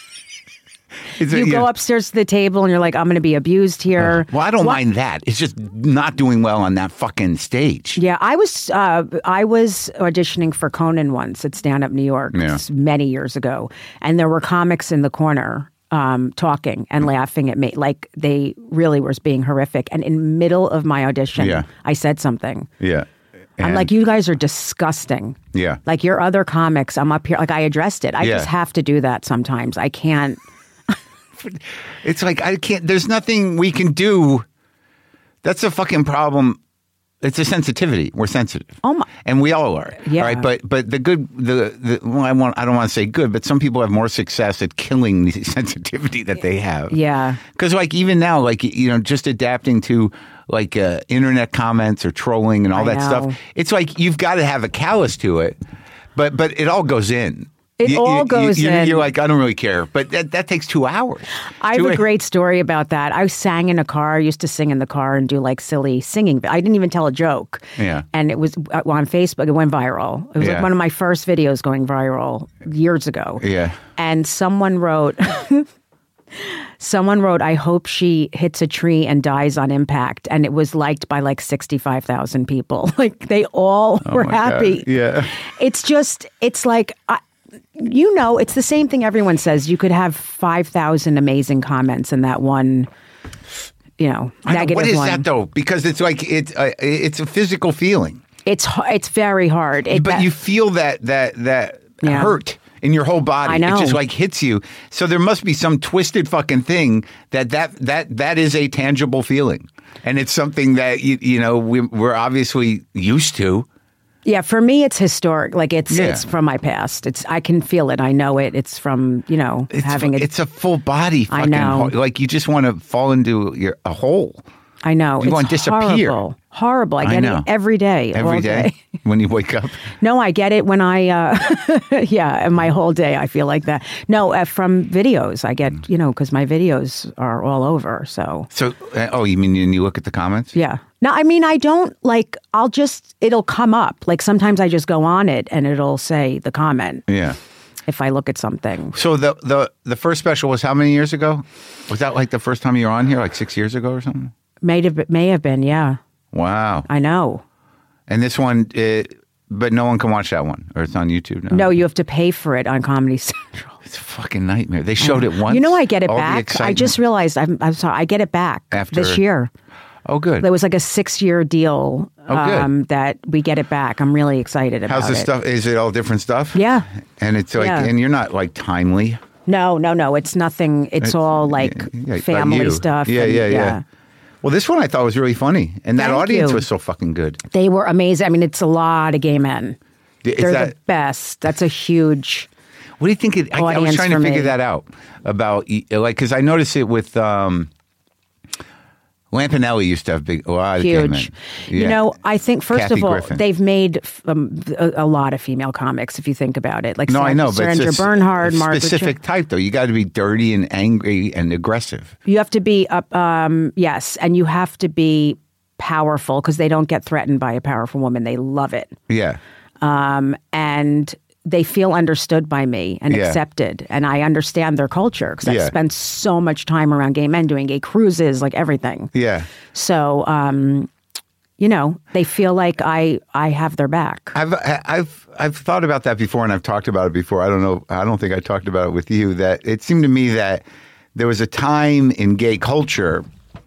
it's, you yeah. go upstairs to the table and you're like, I'm going to be abused here. Well, I don't What- mind that. It's just not doing well on that fucking stage. Yeah, I was uh, I was auditioning for Conan once at Stand Up New York Yeah. many years ago, and there were comics in the corner um, talking and laughing at me, like they really was being horrific. And in the middle of my audition, Yeah. I said something. Yeah. I'm And- like, you guys are disgusting. Yeah. Like your other comics, I'm up here. Like I addressed it. I Yeah. just have to do that sometimes. I can't. It's like I can't. There's nothing we can do. That's a fucking problem. It's a sensitivity. We're sensitive. Oh my- And we all are. Yeah. All right. But but the good the, the well, I want I don't want to say good, but some people have more success at killing the sensitivity that they have. Yeah. Because like even now, like you know, just adapting to like uh, internet comments or trolling and all I that know. stuff. It's like you've got to have a callus to it. But but it all goes in. It all goes you're, in. You're like, I don't really care. But that, that takes two hours. I have Two a hou- great story about that. I sang in a car. I used to sing in the car and do like silly singing. I didn't even tell a joke. Yeah. And it was uh, on Facebook. It went viral. It was Yeah. like one of my first videos going viral years ago. Yeah. And someone wrote, someone wrote, I hope she hits a tree and dies on impact. And it was liked by like sixty-five thousand people. Like they all were Oh my God. happy. Yeah. It's just, it's like, I, you know, it's the same thing everyone says. You could have five thousand amazing comments in that one, you know, I know, negative what is one. that though? Because it's like it's uh, it's a physical feeling, It's h- it's very hard. It, but that- you feel that that that Yeah. hurt in your whole body. I know. It just like hits you. So there must be some twisted fucking thing that that that that is a tangible feeling, and it's something that you you know we, we're obviously used to. Yeah, for me, it's historic. Like it's Yeah. it's from my past. It's I can feel it. I know it. It's from you know It's having it. it's a full body. I Fucking know. ho- like you just want to fall into your a hole. I know You it's want to disappear. horrible. Horrible. I I get know. it every day. Every all day when you wake up. No, I get it when I, uh, yeah, and my whole day I feel like that. No, uh, from videos I get, you know, because my videos are all over. So, So, uh, oh, you mean you look at the comments? yeah. No, I mean, I don't like, I'll just, it'll come up. Like sometimes I just go on it and it'll say the comment Yeah. if I look at something. So the the the first special was how many years ago? Was that like the first time you were on here, like six years ago or something? May have, may have been, yeah. Wow. I know. And this one, it, but no one can watch that one, or it's on YouTube now. No, you have to pay for it on Comedy Central. It's a fucking nightmare. They showed it once. You know, I get it all the back. I excitement. just realized, I'm, I'm sorry, I get it back After- this year. Oh, good. There was like a six-year deal Oh, good. um, that we get it back. I'm really excited about How's the it. stuff? Is it all different stuff? Yeah. And it's like, Yeah. and you're not like timely. No, no, no. It's nothing. It's, It's- all like yeah, yeah, about family you. stuff. Yeah, and- yeah, yeah. Well, this one I thought was really funny, and that Thank audience you. was so fucking good. They were amazing. I mean, it's a lot of gay men. Is They're that, the best. That's a huge. what do you think? It, I, I was audience trying to for figure me. that out about like because I noticed it with um, Lampanelli used to have big a lot of gay men. Huge. Yeah. You know, I think first Kathy of all, Griffin. they've made um, a, a lot of female comics. If you think about it, like No, Sar- I know, but Sandra it's a, Bernhard, a Margaret specific Cho- type though. You got to be dirty and angry and aggressive. You have to be up. Um, yes, and you have to be powerful because they don't get threatened by a powerful woman. They love it. Yeah, Um, and they feel understood by me and Yeah. accepted. And I understand their culture because I've Yeah. spent so much time around gay men doing gay cruises, like everything. yeah. So, um, you know, they feel like I I have their back. I've I've I've thought about that before, and I've talked about it before. I don't know. I don't think I talked about it with you. That it seemed to me that there was a time in gay culture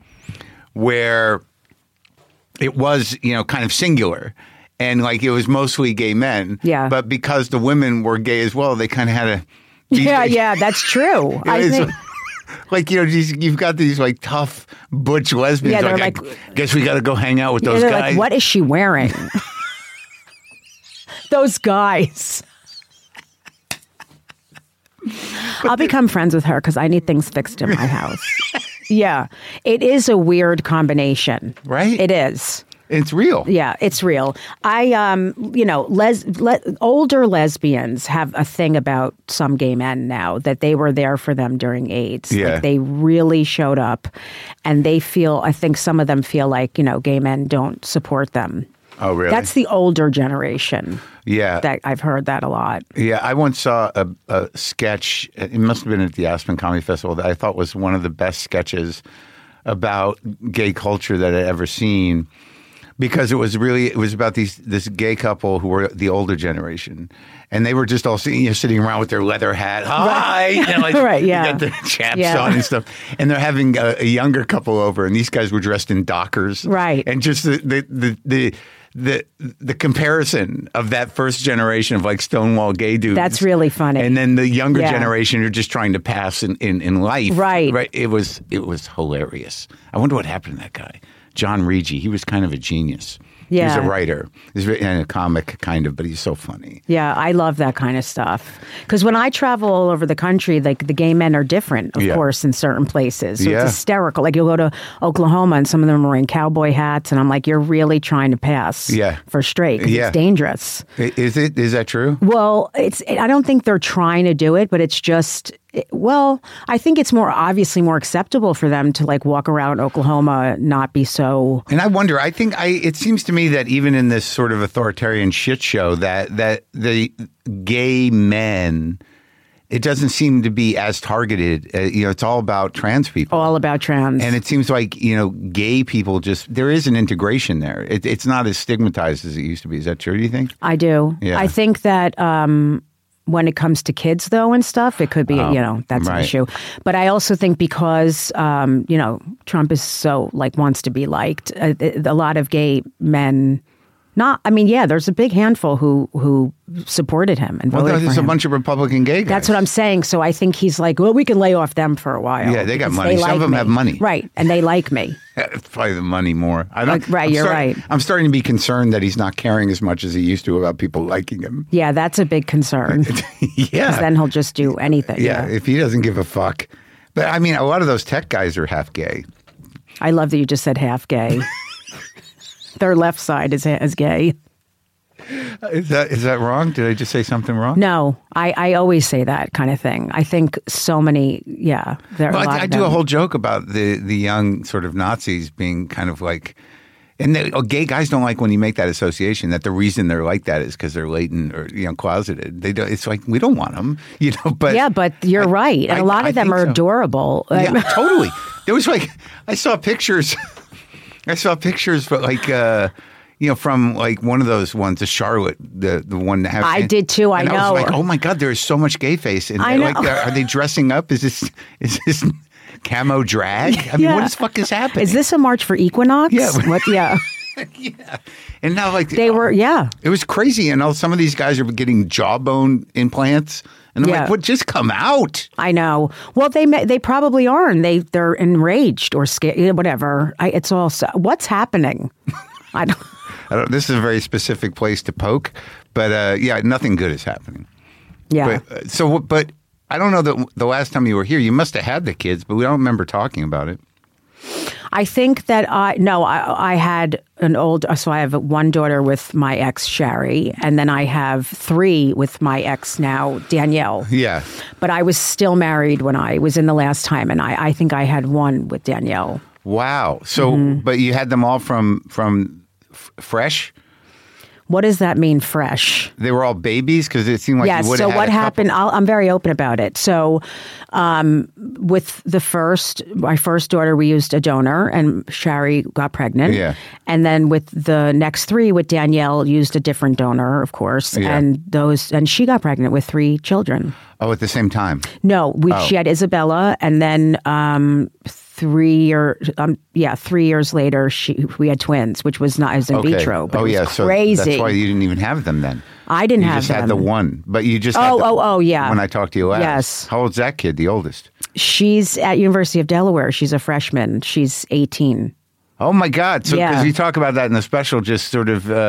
where it was, you know, kind of singular. And like it was mostly gay men. Yeah. But because the women were gay as well, they kind of had to. be- Yeah, yeah, that's true. I It's think. like, you know, these, you've got these like tough butch lesbians. Yeah, they're like, like- I guess we got to go hang out with those They're guys. like, what is she wearing? Those guys. I'll become friends with her because I need things fixed in my house. Yeah, it is a weird combination, Right? It is. It's real. Yeah, it's real. I, um, you know, les- le- older lesbians have a thing about some gay men now that they were there for them during AIDS. Yeah. Like they really showed up, and they feel. I think some of them feel like you know, gay men don't support them. Oh, really? That's the older generation. yeah. That I've heard that a lot. Yeah, I once saw a, a sketch. It must have been at the Aspen Comedy Festival that I thought was one of the best sketches about gay culture that I'd ever seen, because it was really it was about these this gay couple who were the older generation, and they were just all sitting, you know, sitting around with their leather hat. Hi, you know, like, Right, you yeah. got the chaps Yeah. on and stuff, and they're having a, a younger couple over, and these guys were dressed in Dockers, Right. and just the the the. the the the comparison of that first generation of like Stonewall gay dudes. That's really funny. And then the younger Yeah. generation are just trying to pass in, in, in life. Right. Right. It was it was hilarious. I wonder what happened to that guy. John Regi. He was kind of a genius. He was a Yeah. writer. He's and a comic kind of, but he's so funny. Yeah, I love that kind of stuff. Because when I travel all over the country, like the gay men are different, of Yeah. course, in certain places. So Yeah. it's hysterical. Like you'll go to Oklahoma and some of them are wearing cowboy hats, and I'm like, you're really trying to pass Yeah. for straight 'cause Yeah. it's dangerous. I- Is it? Is that true? Well, it's. I don't think they're trying to do it, but it's just. It, well, I think it's more obviously more acceptable for them to like walk around Oklahoma, not be so. And I wonder. I think I. It seems to me that even in this sort of authoritarian shit show, that that the gay men, it doesn't seem to be as targeted. Uh, you know, it's all about trans people. All about trans. And it seems like, you know, gay people just, there is an integration there. It, it's not as stigmatized as it used to be. Is that true, do you think? I do. Yeah. I think that um, when it comes to kids, though, and stuff, it could be, you know, that's right. an issue. But I also think because, um, you know, Trump is so, like, wants to be liked, a, a lot of gay men Not, I mean, yeah, there's a big handful who who supported him and Well, voted there's for a him. bunch of Republican gay guys. That's what I'm saying. So I think he's like, well, we can lay off them for a while. Yeah, they got because money. Some like of them me. have money. Right, and they like me. It's probably the money more. I don't, Like, right, I'm you're starting- right. I'm starting to be concerned that he's not caring as much as he used to about people liking him. Yeah, that's a big concern. Yeah. 'Cause then he'll just do anything. Yeah, if he doesn't give a fuck. But I mean, a lot of those tech guys are half gay. I love that you just said half gay. Their left side is is gay. Is that is that wrong? Did I just say something wrong? No, I, I always say that kind of thing. I think so many, yeah. There are Well, a lot I, I of do a them. whole joke about the the young sort of Nazis being kind of like, and they, oh, gay guys don't like when you make that association that the reason they're like that is because they're latent or you know closeted. They don't, it's like we don't want them, you know. But Yeah, but you're I- right. And I- a lot I of them think are so. adorable. Yeah, totally. There was like I saw pictures. I saw pictures, but like. uh You know, from like one of those ones, the Charlotte, the the one that has. I did too, I and know. I was like, oh my god, there is so much gay face. And I like, know. are they dressing up? Is this is this camo drag? I mean, Yeah. what the fuck is happening? Is this a march for Equinox? Yeah. What? Yeah. Yeah. And now, like They were, yeah. It was crazy, and all some of these guys are getting jawbone implants, and I'm Yeah. like, what? Just come out. I know. Well, they may, they probably are, and they they're enraged or scared, whatever. I, it's all so, what's happening? I don't. I don't, this is a very specific place to poke, but uh, yeah, nothing good is happening. Yeah. But, uh, so, but I don't know that the last time you were here, you must have had the kids, but we don't remember talking about it. I think that I no, I, I had an old. So I have one daughter with my ex Sherry, and then I have three with my ex now Danielle. Yeah. But I was still married when I was in the last time, and I, I think I had one with Danielle. Wow. So, Mm-hmm. but you had them all from from f- fresh. What does that mean, fresh? They were all babies because it seemed like Yes. you would So have had what a couple- happened? I'll, I'm very open about it. So, um, with the first, my first daughter, we used a donor, and Shari got pregnant. Yeah. And then with the next three, with Danielle, used a different donor, of course. Yeah. And those, and she got pregnant with three children. Oh, at the same time. No, we, Oh. she had Isabella, and then um, three or um, yeah, three years later, she we had twins, which was not as in Okay. vitro. But oh it was yeah. So crazy. that's why you didn't even have them then. I didn't you have just them. had the one, but you just had Oh, the- oh, oh, yeah. When I talked to you last, Yes. How old's that kid? The oldest. She's at University of Delaware. She's a freshman. She's eighteen. Oh my God! So because Yeah. you talk about that in the special, just sort of uh,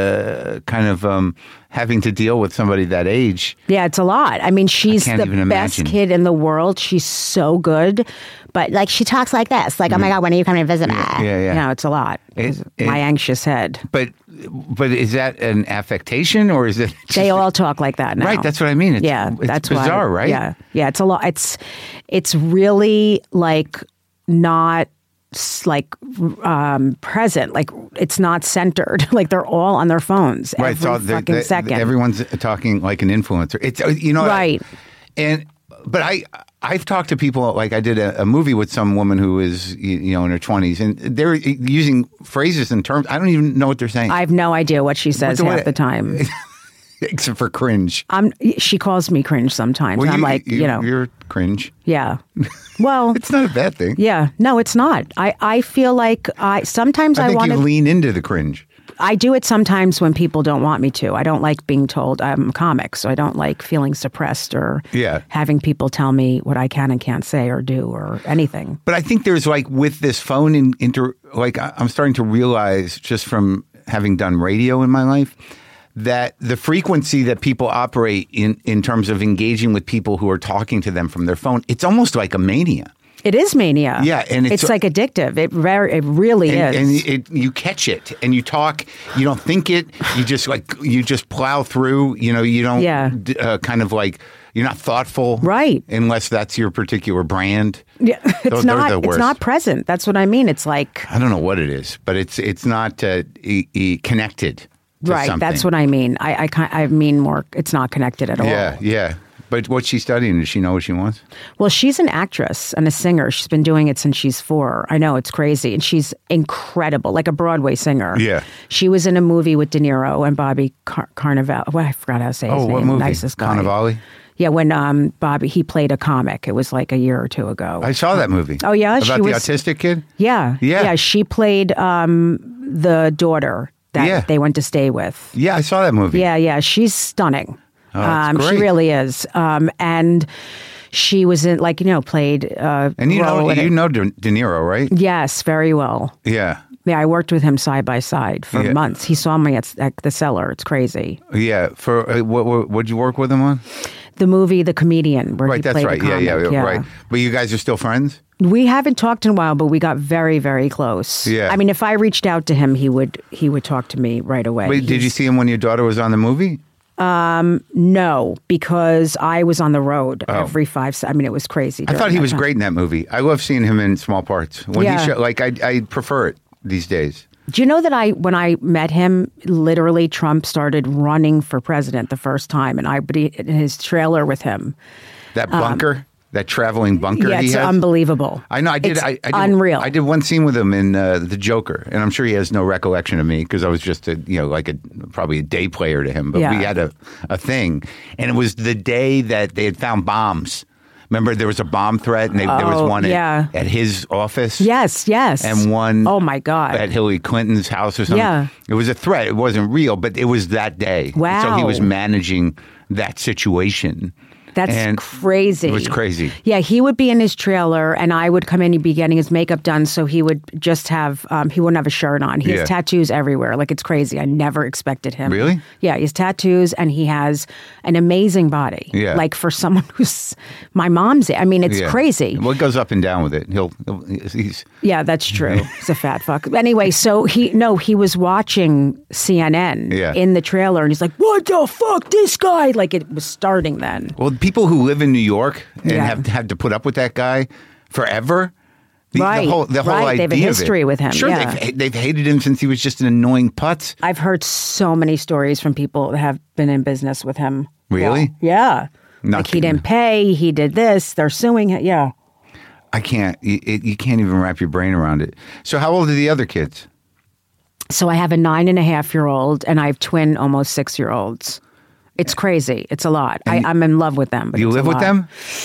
uh, kind of um, having to deal with somebody that age. Yeah, it's a lot. I mean, she's can't the even best imagine. kid in the world. She's so good, but like she talks like this, like, "Oh my God, when are you coming to visit me?" Mm-hmm. Yeah, yeah. You know, it's a lot. It- it- My anxious head. But but is that an affectation or is it? Just, They all talk like that now. right. That's what I mean. It's, yeah, it's that's bizarre, why, right? Yeah, yeah. It's a lot. It's it's really like not s- like um, present. Like it's not centered. Like they're all on their phones Right. every So they're- fucking they- second. everyone's talking like an influencer. It's uh, you know Right. And but I I've talked to people like I did a, a movie with some woman who is you you know in her twenties and they're using phrases and terms I don't even know what they're saying. I have no idea what she says What the- half the time. Except for cringe. I'm. She calls me cringe sometimes. Well, I'm like, you, know, you're cringe. yeah. Well, It's not a bad thing. yeah. No, it's not. I, I feel like I sometimes I I, think want you to. lean into the cringe. I do it sometimes when people don't want me to. I don't like being told I'm a comic, so I don't like feeling suppressed or Yeah. having people tell me what I can and can't say or do or anything. But I think there's like with this phone in, inter, like I- I'm starting to realize just from having done radio in my life that the frequency that people operate in, in terms of engaging with people who are talking to them from their phone, it's almost like a mania. It is mania. Yeah, and it's- it's like addictive. It very, it really And, is. and it, you catch it and you talk, you don't think it, you just like, you just plow through, you know, you don't Yeah. d- uh, kind of like, you're not thoughtful. Right. Unless that's your particular brand. yeah, it's Those- they're not. the It's worst. not present. That's what I mean. It's like I don't know what it is, but it's it's not uh, e- e- connected. To right. something. That's what I mean. I I, ki- I mean more. It's not connected at all. Yeah, yeah. But what's she studying? Does she know what she wants? Well, she's an actress and a singer. She's been doing it since she's four. I know, it's crazy. And she's incredible, like a Broadway singer. Yeah. She was in a movie with De Niro and Bobby Car- Carnival. Well, I forgot how to say his Oh, name. what movie? Nicest guy. Carnivale? Yeah, when um, Bobby, he played a comic. It was like a year or two ago. I saw that movie. Oh, yeah? About She the was- autistic kid? yeah. Yeah. Yeah, she played um, the daughter that Yeah. they went to stay with. Yeah, I saw that movie. Yeah, yeah. She's stunning. Oh, that's um, great. She really is. Um, and she was in, like, you know, played. Uh, And you know, role in you it. know De, De Niro, right? Yes, very well. Yeah. Yeah, I worked with him side by side for Yeah. months. He saw me at, at the Cellar. It's crazy. Yeah. For uh, what? What would you work with him on? The movie, The Comedian, where Right. he That's played right. a Yeah, yeah. comic. Yeah. Right. But you guys are still friends. We haven't talked in a while, but we got very, very close. Yeah. I mean, if I reached out to him, he would he would talk to me right away. Wait, did you He's- see him when your daughter was on the movie? No, because I was on the road Oh. every five. se- I mean, it was crazy. I during thought he that was time. great in that movie. I love seeing him in small parts. When Yeah. he show, like I, I prefer it these days. Do you know that I, when I met him, literally Trump started running for president the first time, and I, but he, in his trailer with him. That bunker, that traveling bunker Um, Yeah, he it's has. unbelievable. I know. I did. It's I, I did, unreal. I did one scene with him in uh, The Joker, and I'm sure he has no recollection of me because I was just a, you know, like a probably a day player to him. But Yeah. we had a, a thing, and it was the day that they had found bombs. Remember, there was a bomb threat, and they, there was Oh, one at, yeah. at his office. Yes, yes. And one Oh my God. at Hillary Clinton's house or something. Yeah. It was a threat. It wasn't real, but it was that day. Wow. So he was managing that situation. That's And crazy. It was crazy. Yeah, he would be in his trailer, and I would come in. He'd be getting his makeup done, so he would just have um, he wouldn't have a shirt on. He Yeah. has tattoos everywhere. Like, it's crazy. I never expected him. Really? Yeah, he has tattoos, and he has an amazing body. Yeah. Like, for someone who's my mom's. I mean, it's Yeah. crazy. Well, it goes up and down with it. He'll, he'll he's Yeah, that's true. He's a fat fuck. Anyway, so he no, he was watching C N N Yeah. in the trailer, and he's like, "What the fuck, this guy?" Like, it was starting then. well, people who live in New York and Yeah. have had to put up with that guy forever. The, Right, the whole, the whole right. They idea have a of it. history with him, Sure, yeah. they've, they've hated him since he was just an annoying putz. I've heard so many stories from people that have been in business with him. Really? Yeah. Not Like, he kidding. didn't pay, he did this, they're suing him. Yeah. I can't. You, it, you can't even wrap your brain around it. So, how old are the other kids? So I have a nine and a half year old, and I have twin almost six year olds. It's crazy. It's a lot. I, I'm in love with them. But Do you it's a live with lot. them?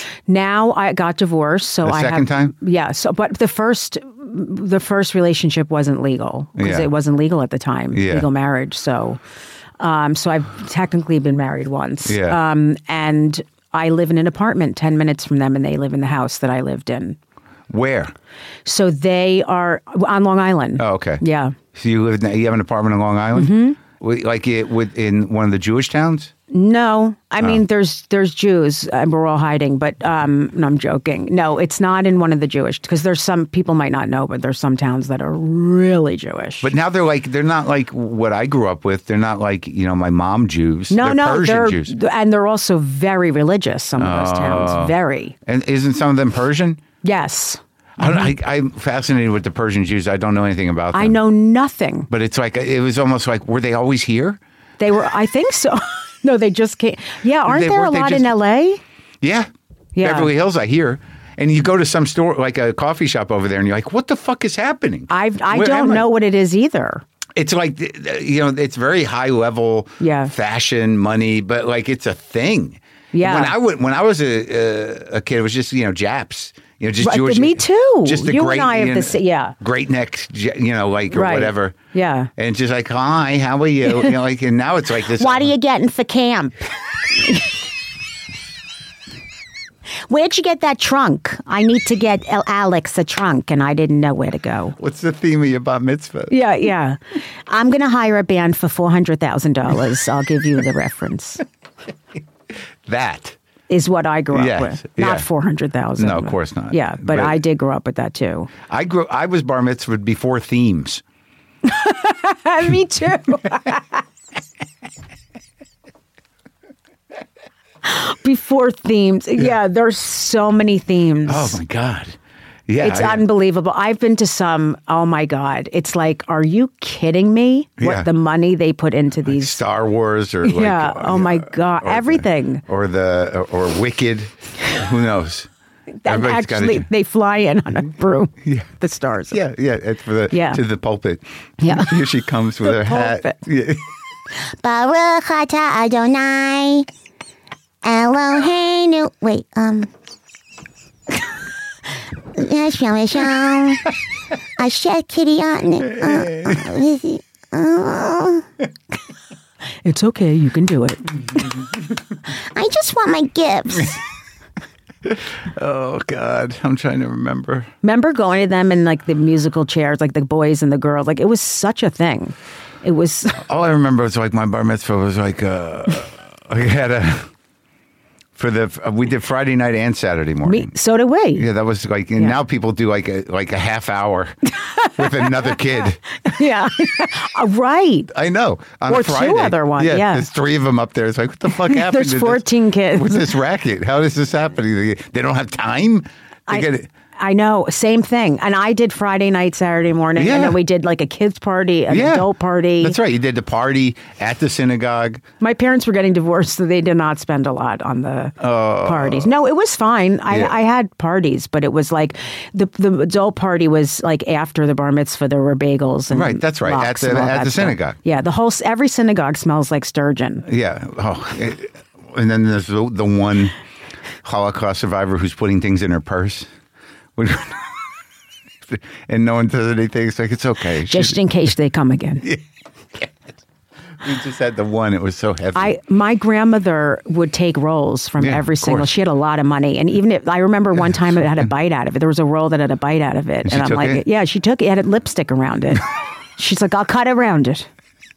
Now I got divorced, so The I second have, time? Yeah. So, but the first, the first relationship wasn't legal because Yeah. it wasn't legal at the time. Yeah. Legal marriage. So, um, so I've technically been married once. Yeah. Um, and I live in an apartment ten minutes from them, and they live in the house that I lived in. Where? So they are on Long Island. Oh, okay. Yeah. So you live? In, you have an apartment on Long Island? Mm-hmm. Like it with in one of the Jewish towns? No, I Oh. mean, there's there's Jews, and we're all hiding. But um, no, I'm joking. No, it's not in one of the Jewish, because there's some people might not know, but there's some towns that are really Jewish. But now they're like they're not like what I grew up with. They're not like you know my mom Jews. no, they're no, Persian they're Jews. and they're also very religious. Some of those Oh. towns, very. And isn't some of them Persian? Yes, I don't, I, I'm fascinated with the Persian Jews. I don't know anything about them. I know nothing. But it's like it was almost like were they always here? They were, I think so. No, they just came. Yeah, aren't They- there a weren't they lot just- in L A? Yeah. Yeah. Beverly Hills, I hear. And you go to some store, like a coffee shop over there, and you're like, what the fuck is happening? I've, I Where am don't know what it is either. It's like, you know, it's very high level Yeah. fashion, money, but like it's a thing. Yeah. When I, would, when I was a, a, a kid, it was just, you know, Japs. You know, just Right, Jewish. me too. Just the You and great, I have you the know, sa- yeah. great neck, you know, like, or Right. whatever. Yeah. And just like, hi, how are you? You know, like, and now it's like this. What are you getting for camp? Where'd you get that trunk? I need to get El- Alex a trunk, and I didn't know where to go. What's the theme of your bat mitzvah? Yeah, yeah. I'm going to hire a band for four hundred thousand dollars. I'll give you the reference. That. Is what I grew up Yes, with. yeah. Not four hundred thousand. No, of course not. Yeah, but, But- I did grow up with that too. I grew. I was bar mitzvahed before themes. Me too. Before themes. Yeah. there's so many themes. Oh my god! Yeah, It's I- unbelievable. I've been to some, oh my God. It's like, are you kidding me? Yeah. What the money they put into these. Star Wars or like, Yeah, oh my God, or the- everything. or the or Wicked. Who knows? And Everybody's gotta actually, do- they fly in on a broom. Yeah. The stars. Yeah, yeah. It's for the Yeah. to the pulpit. Yeah. Here she comes with The her hat. pulpit. Yeah. Baruch atah Adonai Eloheinu. Wait, um. Asher Asher Asher Kirian. Uh, It's okay. You can do it. I just want my gifts. Oh, God. I'm trying to remember. Remember going to them in like the musical chairs, like the boys and the girls? Like it was such a thing. It was. All I remember was like my bar mitzvah was like, uh, I had a, for the, uh, we did Friday night and Saturday morning. Me, so did we. Yeah, that was like, and Yeah. now people do like a, like a half hour with another kid. Yeah. Uh, right. I know. On Or two Friday. other ones, yeah. There's three of them up there. It's like, what the fuck happened? There's to fourteen this, kids. What's this racket? How is this happening? They, they don't have time to I, get it. I know. Same thing. And I did Friday night, Saturday morning. Yeah. And then we did like a kids party, an Yeah. adult party. That's right. You did the party at the synagogue. My parents were getting divorced, so they did not spend a lot on the parties. No, it was fine. I, Yeah. I had parties, but it was like the the adult party was like after the bar mitzvah. There were bagels and Right, that's right, at lox the- and all at that the stuff. synagogue. Yeah, the whole every synagogue smells like sturgeon. Yeah. Oh, it- and then there's the, the one Holocaust survivor who's putting things in her purse. And no one does anything. It's like, it's okay. Just She- in case they come again. we just had the one. It was so heavy. I my grandmother would take rolls from Yeah, every of single. course. She had a lot of money, and even if I remember one time it had a bite out of it. There was a roll that had a bite out of it, And she and I'm took like, it? yeah, she took it. It had lipstick around it. She's like, I'll cut around it.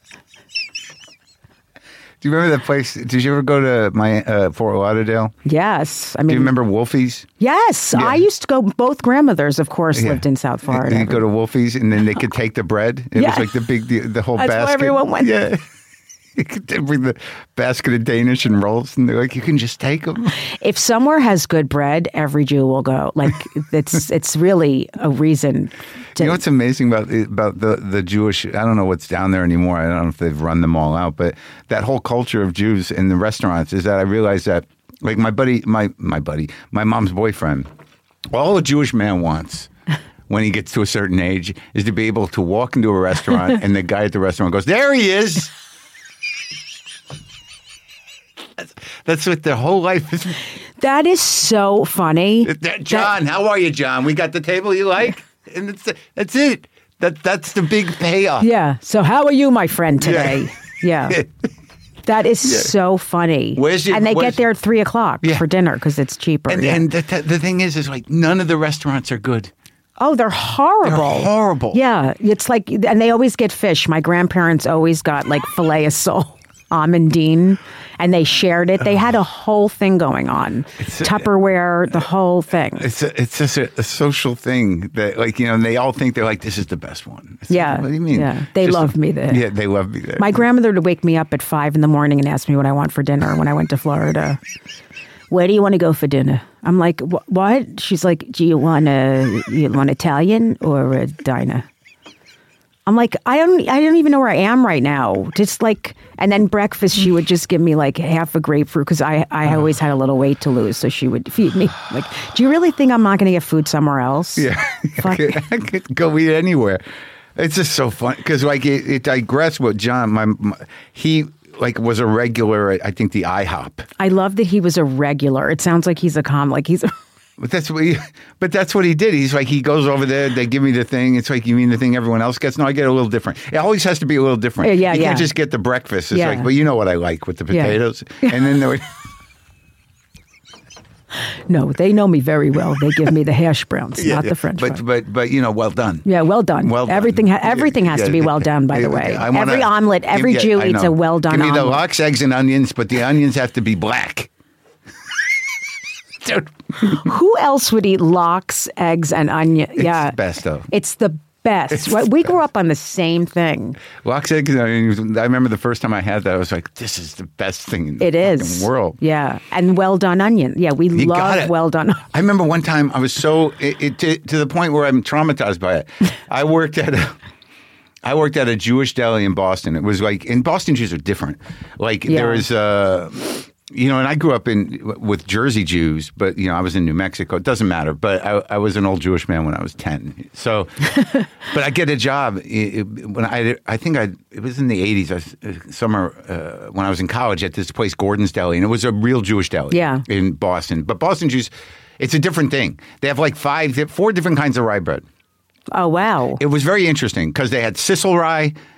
Do you remember that place? Did you ever go to my uh, Fort Lauderdale? Yes, I Do mean, you remember Wolfie's? yes, Yeah. I used to go. Both grandmothers, of course, Yeah. lived in South Florida. You go to Wolfie's, and then they could take the bread. It Yeah. was like the big, the, the whole That's where basket. everyone went. Yeah. You could bring the basket of Danish and rolls, and they're like, you can just take them. If somewhere has good bread, every Jew will go. Like it's it's really a reason to. You know what's amazing about about the the Jewish? I don't know what's down there anymore. I don't know if they've run them all out, but that whole culture of Jews in the restaurants is that I realized that, like my buddy, my my buddy, my mom's boyfriend, all a Jewish man wants when he gets to a certain age is to be able to walk into a restaurant and the guy at the restaurant goes, "There he is." That's, that's what their whole life is. That is so funny. John, how are you, John? We got the table you like, and it's, that's it. That that's the big payoff. Yeah. So how are you, my friend, today? Yeah. That is so funny. Where's your- and they where's- get there at three o'clock Yeah. for dinner because it's cheaper. And, yeah. and the, the, the thing is, is like none of the restaurants are good. oh, they're horrible. They're horrible. Yeah. It's like, and they always get fish. My grandparents always got like filet of sole, almondine, and they shared it. They had a whole thing going on. It's a- Tupperware, the whole thing. It's a, it's just a, a social thing that, like, you know, and they all think they're like, this is the best one. It's Yeah. like, what do you mean? Yeah. They Just love a- me there. Yeah, they love me there. My grandmother would wake me up at five in the morning and ask me what I want for dinner when I went to Florida. Where do you want to go for dinner? I'm like, "Wh- what? She's like, do you want a you want Italian or a diner? I'm like, I don't, I don't even know where I am right now. Just like, and then breakfast, she would just give me like half a grapefruit because I, I always had a little weight to lose, so she would feed me. Like, do you really think I'm not going to get food somewhere else? Yeah, I Fuck. could, I could go eat anywhere. It's just so fun because, like, it, it digressed with John. My, my he like was a regular at, I think, the IHOP. I love that he was a regular. It sounds like he's a com, like he's. A, But that's what he, but that's what he did. He's like, he goes over there, they give me the thing. It's like, you mean the thing everyone else gets? No, I get a little different. It always has to be a little different. Yeah, yeah, You yeah. can't just get the breakfast. It's Yeah. like, but you know what I like with the Yeah. potatoes. And then there were, No, they know me very well. They give me the hash browns, not the French but, fries. but, but, you know, well done. Yeah, well done. Well done. everything ha- everything has Yeah, to be well done, by the yeah, way. I wanna- every omelet, every give- Jew yeah, I eats know. a well done Give me the omelet. lox, eggs, and onions, but the onions have to be black. Dude, Who else would eat lox, eggs, and onion? it's yeah, the best, though. It's the best. It's What- the we grew up on the same thing. Lox, eggs, and onions. I remember the first time I had that, I was like, this is the best thing in the It is fucking world. Yeah, and well done onion. Yeah, we You got love it. well done. I remember one time I was so it, it, to, to the point where I'm traumatized by it. I worked at a I worked at a Jewish deli in Boston. It was like, and Boston Jews are different. Like Yeah. there is uh you know, and I grew up in with Jersey Jews, but you know, I was in New Mexico. It doesn't matter. But I, I was an old Jewish man when I was ten. So, but I get a job it, it- when I I think I it was in the eighties, I was, uh, summer uh, when I was in college at this place Gordon's Deli, and it was a real Jewish deli. Yeah. In Boston, but Boston Jews, it's a different thing. They have like five, they have four different kinds of rye bread. Oh wow! It was very interesting because they had sissel rye,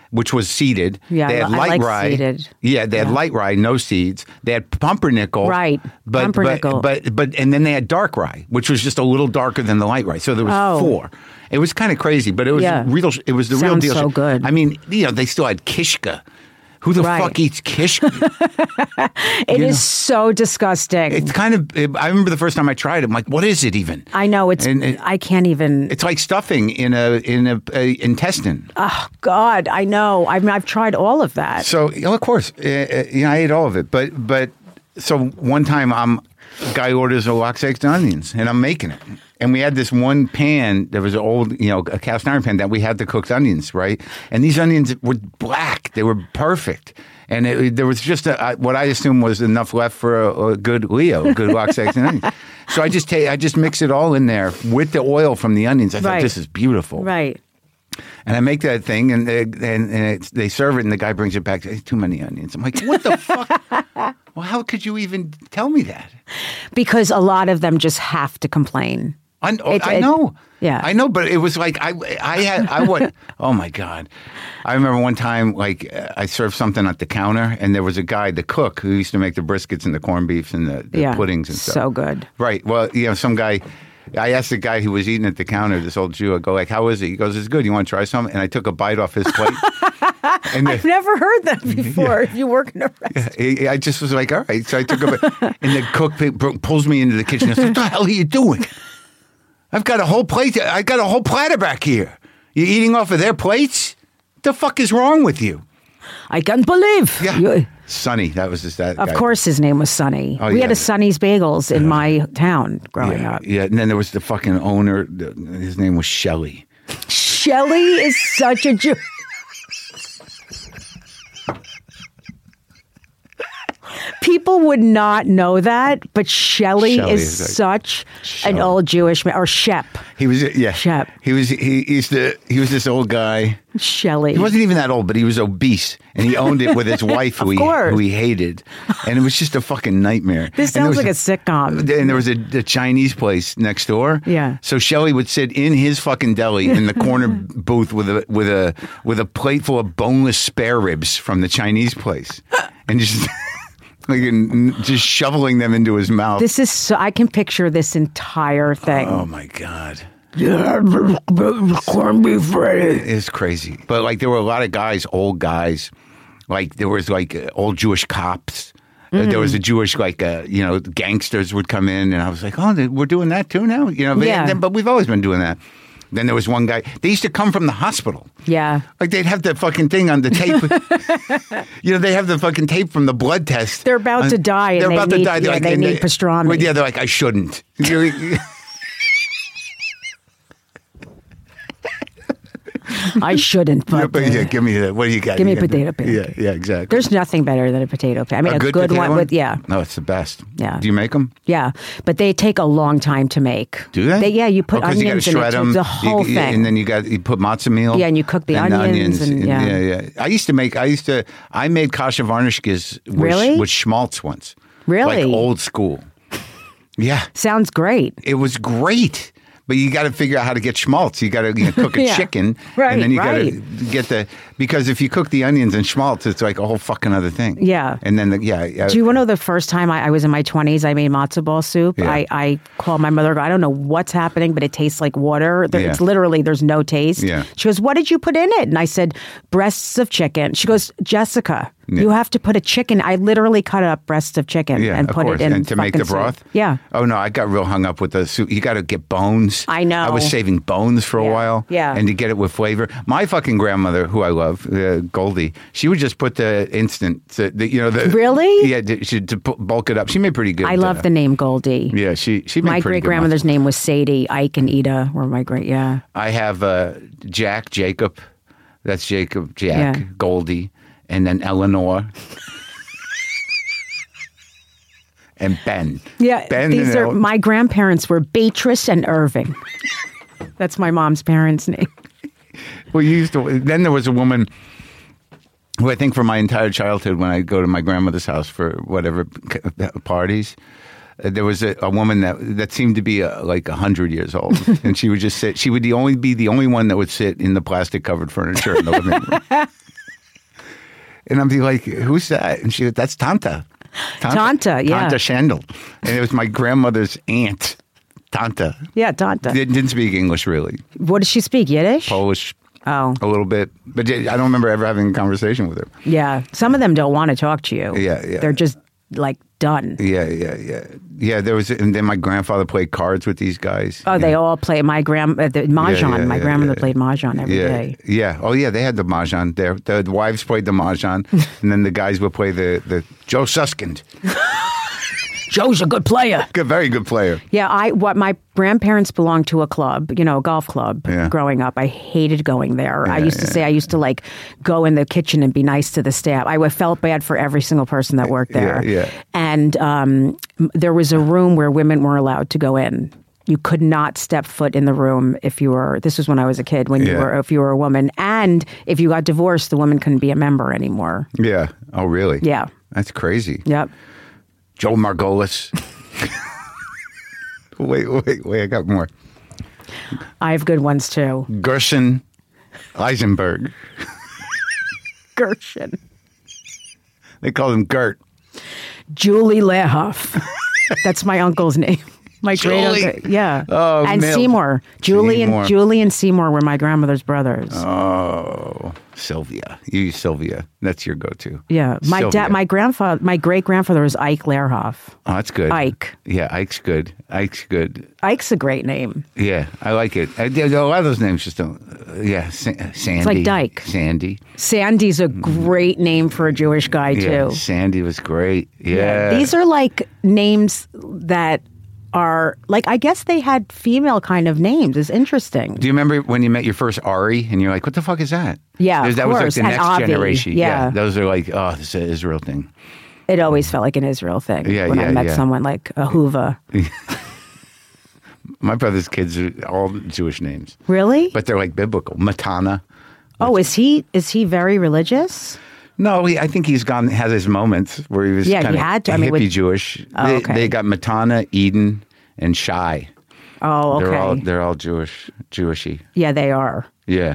which was seeded. Yeah, they had I light like rye. seeded. Yeah, they had Yeah. light rye, no seeds. They had pumpernickel. Right, but, pumpernickel. But, but but and then they had dark rye, which was just a little darker than the light rye. So there was Oh. four. It was kind of crazy, but it was Yeah. real. It was the real Sounds deal. so good. I mean, you know, they still had kishka. Who the Right. fuck eats kishka? It You is know. so disgusting. It's kind of. I remember the first time I tried it. I'm like, what is it even? I know it's. And it- I can't even. It's like stuffing in a in a, a intestine. Oh God, I know. I mean, I've tried all of that. So, you know, of course, uh, uh, you know, I ate all of it. But, but, so one time, I'm a guy orders a lox, eggs, and onions, and I'm making it. And we had this one pan. There was an old, you know, a cast iron pan that we had to cook onions, right? And these onions were black. They were perfect. And it, there was just a, I, what I assumed was enough left for a, a good Leo, a good lox, eggs, and onions. So I just take, I just mix it all in there with the oil from the onions. I thought, Right. this is beautiful. Right. And I make that thing, and they, and, and it's, they serve it, and the guy brings it back. Too many onions. I'm like, what the fuck? Well, how could you even tell me that? Because a lot of them just have to complain. I, It- I it- know. yeah. I know, but it was like I, I had, I would. Oh my god! I remember one time, like uh, I served something at the counter, and there was a guy, the cook, who used to make the briskets and the corned beefs and the, the Yeah. puddings and stuff. So good. Right. Well, you know, some guy. I asked the guy who was eating at the counter, this old Jew. I go like, "How is it?" He goes, "It's good. You want to try some?" And I took a bite off his plate. and the, I've never heard that before. If you work in a restaurant. I I just was like, all right. So I took a bit, and the cook p- p- pulls me into the kitchen and says, what the hell are you doing? I've got a whole plate. I got a whole platter back here. You eating off of their plates? What the fuck is wrong with you? I can't believe. Yeah. You- Sonny, that was just that of guy. course, his name was Sonny. Oh, we yeah. had a Sonny's Bagels in my town growing Yeah, up. yeah. And then there was the fucking owner. The, his name was Shelley. Shelley is such a Jew. People would not know that, but Shelley, Shelley is, is like- such Shelley. an old Jewish man. Or Shep. He was, yeah. Shep. He was, he, he used to, he was this old guy. Shelley. He wasn't even that old, but he was obese, and he owned it with his wife, who, he, course. who he hated, and it was just a fucking nightmare. This And there sounds was like a sitcom. And there was a, a Chinese place next door. Yeah. So Shelley would sit in his fucking deli in the corner booth with a with a with a plate full of boneless spare ribs from the Chinese place, and just. Like, and just shoveling them into his mouth. This is so, I can picture this entire thing. Oh my god. Yeah, corned beef ready. It's crazy. But like there were a lot of guys, old guys, like there was like uh, old Jewish cops. Uh, there was a Jewish like uh, you know gangsters would come in, and I was like, oh, they- we're doing that too now, you know. But, Yeah. then- but we've always been doing that. Then there was one guy. They used to come from the hospital. Yeah. Like they'd have the fucking thing on the tape. You know, they have the fucking tape from the blood test. They're about Uh, to die and They're they about need- to die. They're yeah, like, they and need pastrami. Well, yeah, they're like, I shouldn't. You're- I shouldn't, Yeah, but, but uh, yeah, give me the, what do you got? give me You got potato the- pancake. Yeah, yeah, exactly. there's nothing better than a potato pan. I mean, a, good, potato one with, yeah. No, it's the best. Yeah. Do you make them? Yeah, but they take a long time to make. Do they? yeah, you put Oh, 'cause onions you in gotta it, shred too, them, the whole you, thing. and then you got you put matzo meal. Yeah, and you cook the onions and- yeah. yeah, yeah. I used to make. I used to. I made kasha varnishkas with, Really? with schmaltz once. Really? Like old school. Yeah, Sounds great. it was great. But you got to figure out how to get schmaltz. You got to you know, cook a Yeah. chicken, Right, and then you right. got to get the because if you cook the onions and schmaltz, it's like a whole fucking other thing. Yeah. and then the, yeah, yeah. Do you want to know the first time I, I was in my twenties, I made matzo ball soup? Yeah. I, I called my mother, I don't know what's happening, but it tastes like water. There, Yeah. It's literally, there's no taste. Yeah. She goes, what did you put in it? And I said, breasts of chicken. She goes, Jessica, Yeah. you have to put a chicken. I literally cut up breasts of chicken Yeah, and of put course. it in and to make fucking the broth. soup. Yeah. Oh no, I got real hung up with the soup. You got to get bones. I know. I was saving bones for a Yeah, while. yeah. And to get it with flavor. My fucking grandmother, who I love, uh, Goldie, she would just put the instant. The, the, you know the Really? Yeah, to, she, to pu- bulk it up. She made pretty good. I love uh, the name Goldie. Yeah, she she made My pretty great good grandmother's name was Sadie. Ike and Ida were my great, yeah. muffins. I have uh, Jack, Jacob. That's Jacob, Jack, Yeah. Goldie, and then Eleanor. And Ben. Yeah, Ben these and are El- my grandparents were Beatrice and Irving. That's my mom's parents' name. Well, you used to. Then there was a woman who I think for my entire childhood, when I go to my grandmother's house for whatever parties, uh, there was a, a woman that that seemed to be uh, like a hundred years old, and she would just sit. She would the only be the only one that would sit in the plastic covered furniture in the living room. And I'd be like, who's that? And she goes, that's Tanta. Tanta, Tanta, yeah. Tanta Schandl. And it was my grandmother's aunt, Tanta. Yeah, Tanta. Didn't, didn't speak English, really. What does she speak? Yiddish? Polish. Oh. A little bit. But I don't remember ever having a conversation with her. Yeah. Some of them don't want to talk to you. Yeah, yeah. They're just, like, done. Yeah, yeah, yeah. Yeah, there was, and then my grandfather played cards with these guys. Oh, they know. all play my grand uh, the mahjong. Yeah, yeah, my yeah, grandmother yeah. played mahjong every yeah, day. Yeah. Oh, yeah, they had the mahjong there. The, the wives played the mahjong, and then the guys would play the, the Joe Suskind. Joe's a good player. Good, very good player. Yeah, I what my grandparents belonged to a club, you know, a golf club. Yeah. Growing up, I hated going there. I Yeah, used to yeah. say I used to like go in the kitchen and be nice to the staff. I felt bad for every single person that worked there. Yeah, yeah. And um, there was a room where women were allowed to go in. You could not step foot in the room if you were. This was when I was a kid. When you Yeah. were, if you were a woman, and if you got divorced, the woman couldn't be a member anymore. Yeah. Oh, really? Yeah. That's crazy. Yep. Joe Margolis. wait, wait, wait. I got more. I have good ones too. Gershon Eisenberg. Gershon. They called him Gert. Julie Lehoff. That's my uncle's name. My great Julie. uncle. Yeah. Oh, and Milt. Seymour. Julie Seymour. and Julie and Seymour were my grandmother's brothers. Oh, Sylvia. You use Sylvia. That's your go-to. Yeah. My Sylvia. dad, my grandfather, my great grandfather was Ike Lehrhoff. Oh, that's good. Ike. Yeah, Ike's good. Ike's good. Ike's a great name. Yeah, I like it. I, a lot of those names just don't. Uh, yeah, Sa- Sandy. like Dyke. Sandy. Sandy's a great name for a Jewish guy Yeah, too. Sandy was great. Yeah. These are like names that are like, I guess they had female kind of names. It's interesting. Do you remember when you met your first Ari and you're like, what the fuck is that? Yeah, There's- of that was like course. the And next Avi, generation. yeah. Those are like, oh, this is an Israel thing. It always felt like an Israel thing Yeah, when yeah, I met yeah. someone like Ahuva. My brother's kids are all Jewish names, Really? but they're like biblical. Matana. Oh, is he is he very religious? No, he, I think he's gone, has his moments where he was Yeah, he kind of had to. I hippie mean, with- Jewish. Oh, they, okay. they got Matana, Eden, and Shai. Oh, okay. They're all they're all Jewish, Jewishy. Yeah, they are. Yeah.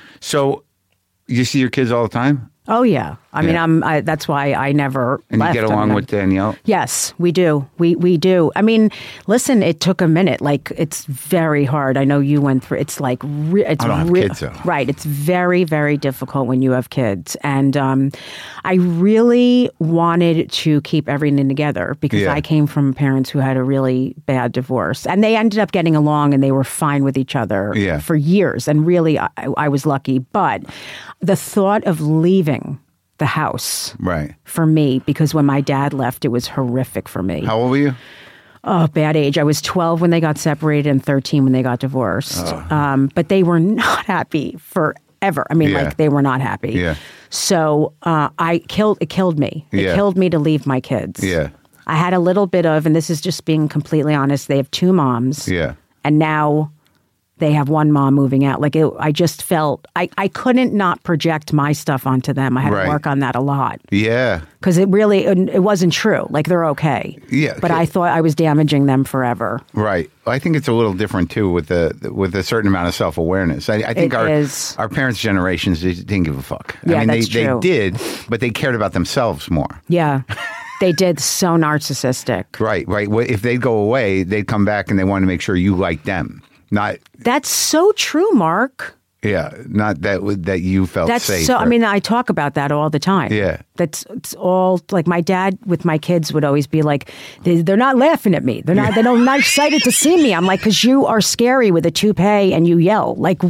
So you see your kids all the time, Oh yeah. I mean, Yeah. I'm. I, that's why I never and left. you get I along mean, with Danielle. Yes, we do. We we do. I mean, listen, it took a minute. Like, it's very hard. I know you went through. It's like re- it's I don't have re- kids, though. right. It's very very difficult when you have kids, and um, I really wanted to keep everything together because Yeah. I came from parents who had a really bad divorce, and they ended up getting along and they were fine with each other Yeah. for years. And really, I, I was lucky. But the thought of leaving the house Right. for me, because when my dad left, it was horrific for me. How old were you? Oh, bad age. I was twelve when they got separated and thirteen when they got divorced. Oh. Um, but they were not happy forever. I mean, Yeah. like, they were not happy. Yeah. So uh, I killed. It killed me. It Yeah. killed me to leave my kids. Yeah. I had a little bit of, and this is just being completely honest. They have two moms. Yeah. And now they have one mom moving out. Like, it, I just felt I, I couldn't not project my stuff onto them. I had Right. to work on that a lot. Yeah. Because it really, it wasn't true. Like, they're okay. Yeah, But okay. I thought I was damaging them forever. Right. I think it's a little different too with the with a certain amount of self awareness. I, I think It our is. our parents' generations they didn't give a fuck. Yeah, I mean, that's they true. they did, but they cared about themselves more. Yeah. They did so narcissistic. Right. Right. Wh- If they'd go away, they'd come back and they wanted to make sure you liked them. Not That's so true, Mark. yeah. Not that w- that you felt That's safe. so, I or- mean, I talk about that all the time. Yeah. That's it's all like my dad with my kids would always be like, they, they're not laughing at me. They're not, they're not excited to see me. I'm like, because you are scary with a toupee and you yell. Like,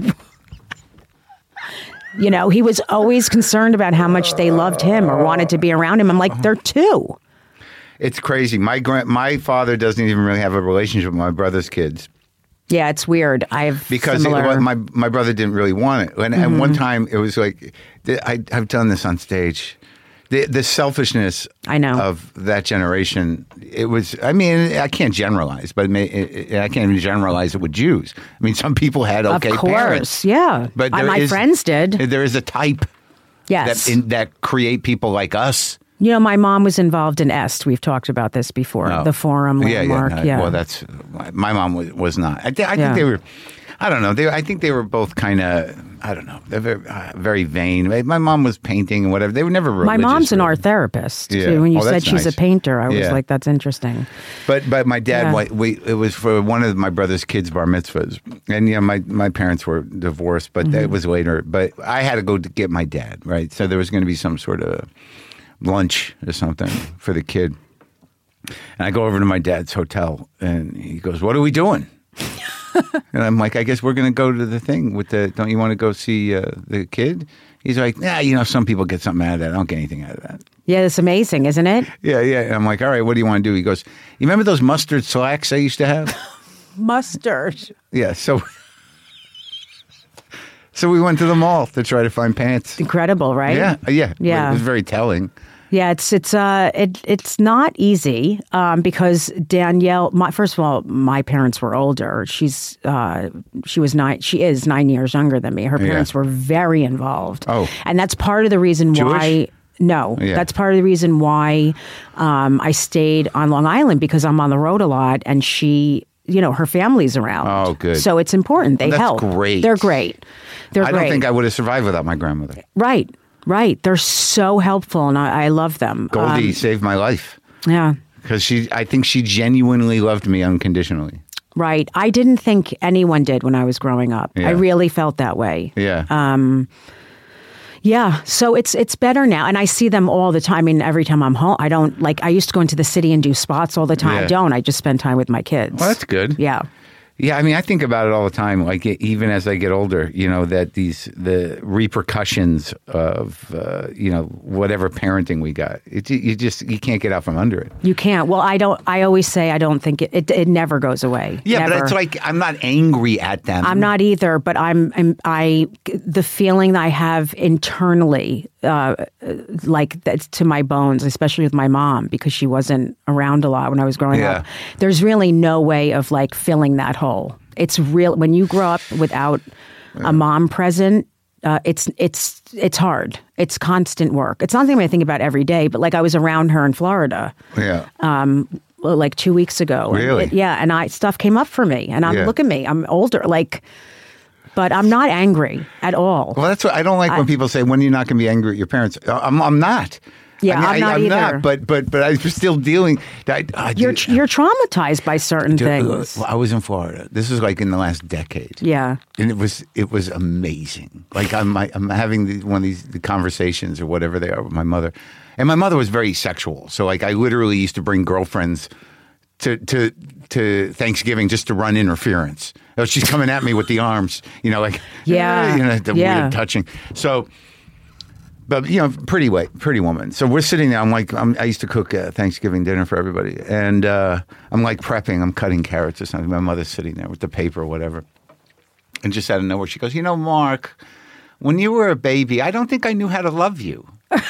you know, he was always concerned about how much they loved him or wanted to be around him. I'm like, they're two. It's crazy. My grand, my father doesn't even really have a relationship with my brother's kids Yeah, it's weird. I have because similar. it, well, my my brother didn't really want it. And, and one time it was like I, I've done this on stage. The the selfishness I know. of that generation. It was. I mean, I can't generalize, but it may, it, I can't even generalize it with Jews. I mean, some people had okay of course, parents, yeah. but Uh, there my is- friends did. There is a type Yes. that in, that create people like us. You know, my mom was involved in EST. We've talked about this before. Oh. The Forum Yeah, Landmark. yeah, Yeah. no, Well, that's my, my mom was, was not. I, th- I Yeah. think they were. I don't know. They, I think they were both kind of I don't know. They're very, uh, very vain. My mom was painting and whatever. They were never religious. My mom's an really. art therapist. Yeah. Too. When you Oh, said that's she's nice. a painter, I was Yeah. like, that's interesting. But but my dad, Yeah. we, we it was for one of my brother's kids' bar mitzvahs, and yeah, my my parents were divorced, but Mm-hmm. that was later. But I had to go to get my dad, right? So there was going to be some sort of lunch or something for the kid, and I go over to my dad's hotel, and he goes, "What are we doing?" And I'm like, I guess we're going to go to the thing with the, don't you want to go see uh, the kid? He's like, nah, you know, some people get something out of that. I don't get anything out of that. Yeah, it's amazing, isn't it? Yeah, yeah. And I'm like, all right, what do you want to do? He goes, you remember those mustard slacks I used to have? Mustard. Yeah, so so we went to the mall to try to find pants. Incredible, right? Yeah, yeah. Yeah. It was very telling. Yeah, it's it's uh it it's not easy um, because Danielle. My, first of all, my parents were older. She's uh, she was nine. She is nine years younger than me. Her parents Yeah. were very involved. Oh. and that's part of the reason Jewish? why. No, Yeah. that's part of the reason why um, I stayed on Long Island because I'm on the road a lot, and she. You know, her family's around. Oh, good. So it's important. They Oh, that's help. great. They're great. They're I great. don't think I would have survived without my grandmother. Right, right. They're so helpful, and I, I love them. Goldie Um, saved my life yeah. because she. I think she genuinely loved me unconditionally. Right. I didn't think anyone did when I was growing up. Yeah. I really felt that way. Yeah. Um, yeah. So it's it's better now. And I see them all the time. I mean, every time I'm home, I don't like, I used to go into the city and do spots all the time. Yeah. I don't. I just spend time with my kids. Well, that's good. Yeah. Yeah, I mean, I think about it all the time. Like, even as I get older, you know, that these the repercussions of uh, you know, whatever parenting we got, it, you just you can't get out from under it. You can't. Well, I don't, I always say I don't think it, it, it never goes away. Yeah, Never. but it's like I'm not angry at them. I'm not either, but I'm, I'm I the feeling that I have internally, uh, like that's to my bones, especially with my mom because she wasn't around a lot when I was growing Yeah. up. There's really no way of like filling that hole. It's real when you grow up without a mom present. Uh, it's it's it's hard. It's constant work. It's not something I think about every day. But like I was around her in Florida. Yeah. Um, well, like two weeks ago. And Really? it- yeah, and I stuff came up for me, and I'm Yeah. look at me. I'm older, like, but I'm not angry at all. Well, that's what I don't like when people say, "When you're not going to be angry at your parents." I'm, I'm not. Yeah, I mean, I'm not I, I'm either. not. But but but I'm still dealing. I, I, You're do- you're traumatized by certain do- things. Well, I was in Florida. This was like in the last decade. Yeah. And it was it was amazing. Like I'm I'm having the, one of these the conversations or whatever they are with my mother, and my mother was very sexual. So like I literally used to bring girlfriends to to to Thanksgiving just to run interference. Oh, she's coming at me with the arms, you know, like Yeah. you know, the Yeah. weird touching. So. But you know, pretty way, pretty woman. So we're sitting there. I'm like, I'm, I used to cook uh, Thanksgiving dinner for everybody, and uh, I'm like prepping. I'm cutting carrots or something. My mother's sitting there with the paper or whatever, and just out of nowhere, she goes, "You know, Mark, when you were a baby, I don't think I knew how to love you."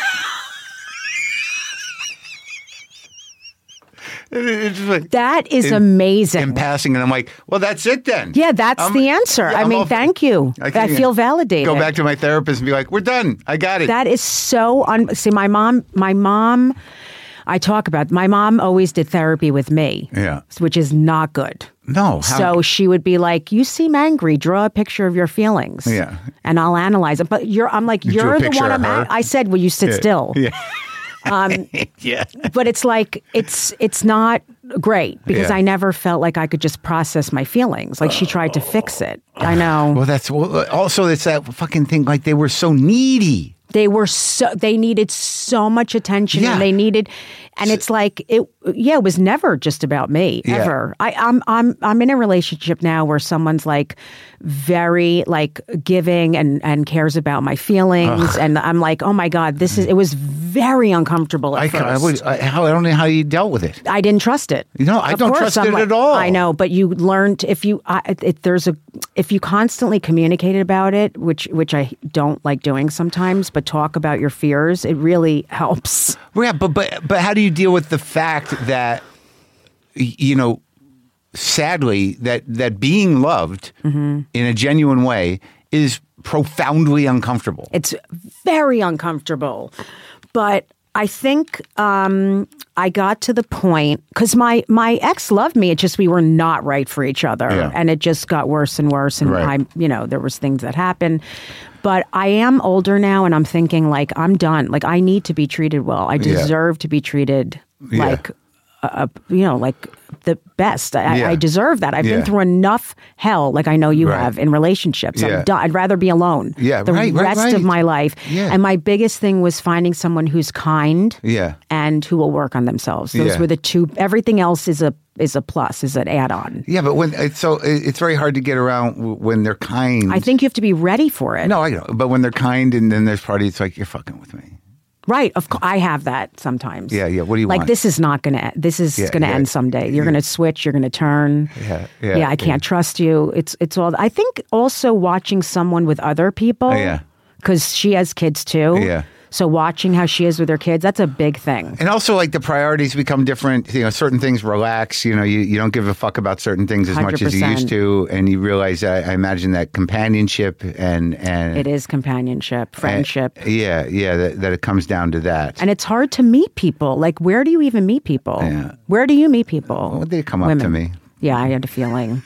It- it's just like, That is in- amazing. in passing, and I'm like, "Well, that's it then." Yeah, that's I'm- the answer. yeah, I I'm mean, all- thank you. I, can feel validated. Go back to my therapist and be like, "We're done. I got it." That is so un- see my mom my mom I talk about my mom always did therapy with me. Yeah. Which is not good. no. How, So she would be like, "You seem angry. Draw a picture of your feelings." Yeah. And I'll analyze it. But you're I'm like, You drew a "You're the picture one of I'm her? at." I said, "Will you sit still?" Yeah. Um, yeah. but it's like it's it's not great because Yeah. I never felt like I could just process my feelings. Like she tried to fix it. I know. Well, that's well, also it's that fucking thing. Like they were so needy. They were so they needed so much attention Yeah. and they needed and it's like it yeah, it was never just about me, Yeah. ever. I, I'm I'm I'm in a relationship now where someone's like very like giving and, and cares about my feelings and I'm like, oh my God, this is it was very uncomfortable at I, first. I, would, I, how, I don't know how you dealt with it. I didn't trust it. You know, I Of don't course, trust I'm it like- at all. I know, but you learned if you I, if there's a if you constantly communicate about it, which which I don't like doing sometimes, but talk about your fears, it really helps. Yeah, but but but how do you deal with the fact that y- you know, sadly, that that being loved Mm-hmm. in a genuine way is profoundly uncomfortable. It's very uncomfortable, but I think um, I got to the point because my my ex loved me. It just we were not right for each other, Yeah. and it just got worse and worse. And Right. I, you know, there was things that happened. But I am older now, and I'm thinking like I'm done. Like I need to be treated well. I Yeah. deserve to be treated Yeah. like, uh, you know, like the best. I, Yeah. I deserve that. I've Yeah. been through enough hell, like I know you Right. have, in relationships. Yeah. I'm done. I'd rather be alone. Yeah, the right, right, rest right. of my life. Yeah. And my biggest thing was finding someone who's kind. Yeah. And who will work on themselves. Those Yeah. were the two. Everything else is a is a plus, is an add on. Yeah, but when it's so it's very hard to get around w- when they're kind. I think you have to be ready for it. No, I know. But when they're kind and then there's party, it's like you're fucking with me. Right. Of course, I have that sometimes. Yeah, yeah. What do you like, want? this is not going to. This is Yeah, going to yeah. end someday. You're Yeah. going to switch. You're going to turn. Yeah, yeah, Yeah. I can't trust you. It's it's all. I think also watching someone with other people. Yeah. Because she has kids too. Yeah. So watching how she is with her kids, that's a big thing. And also, like, the priorities become different. You know, certain things relax. You know, you, you don't give a fuck about certain things as much as you one hundred used to. And you realize, I, I imagine that companionship and... and It is companionship, friendship. and- yeah, yeah, that, that it comes down to that. And it's hard to meet people. Like, where do you even meet people? Yeah. Where do you meet people? Well, they come up to me. Yeah, I had a feeling.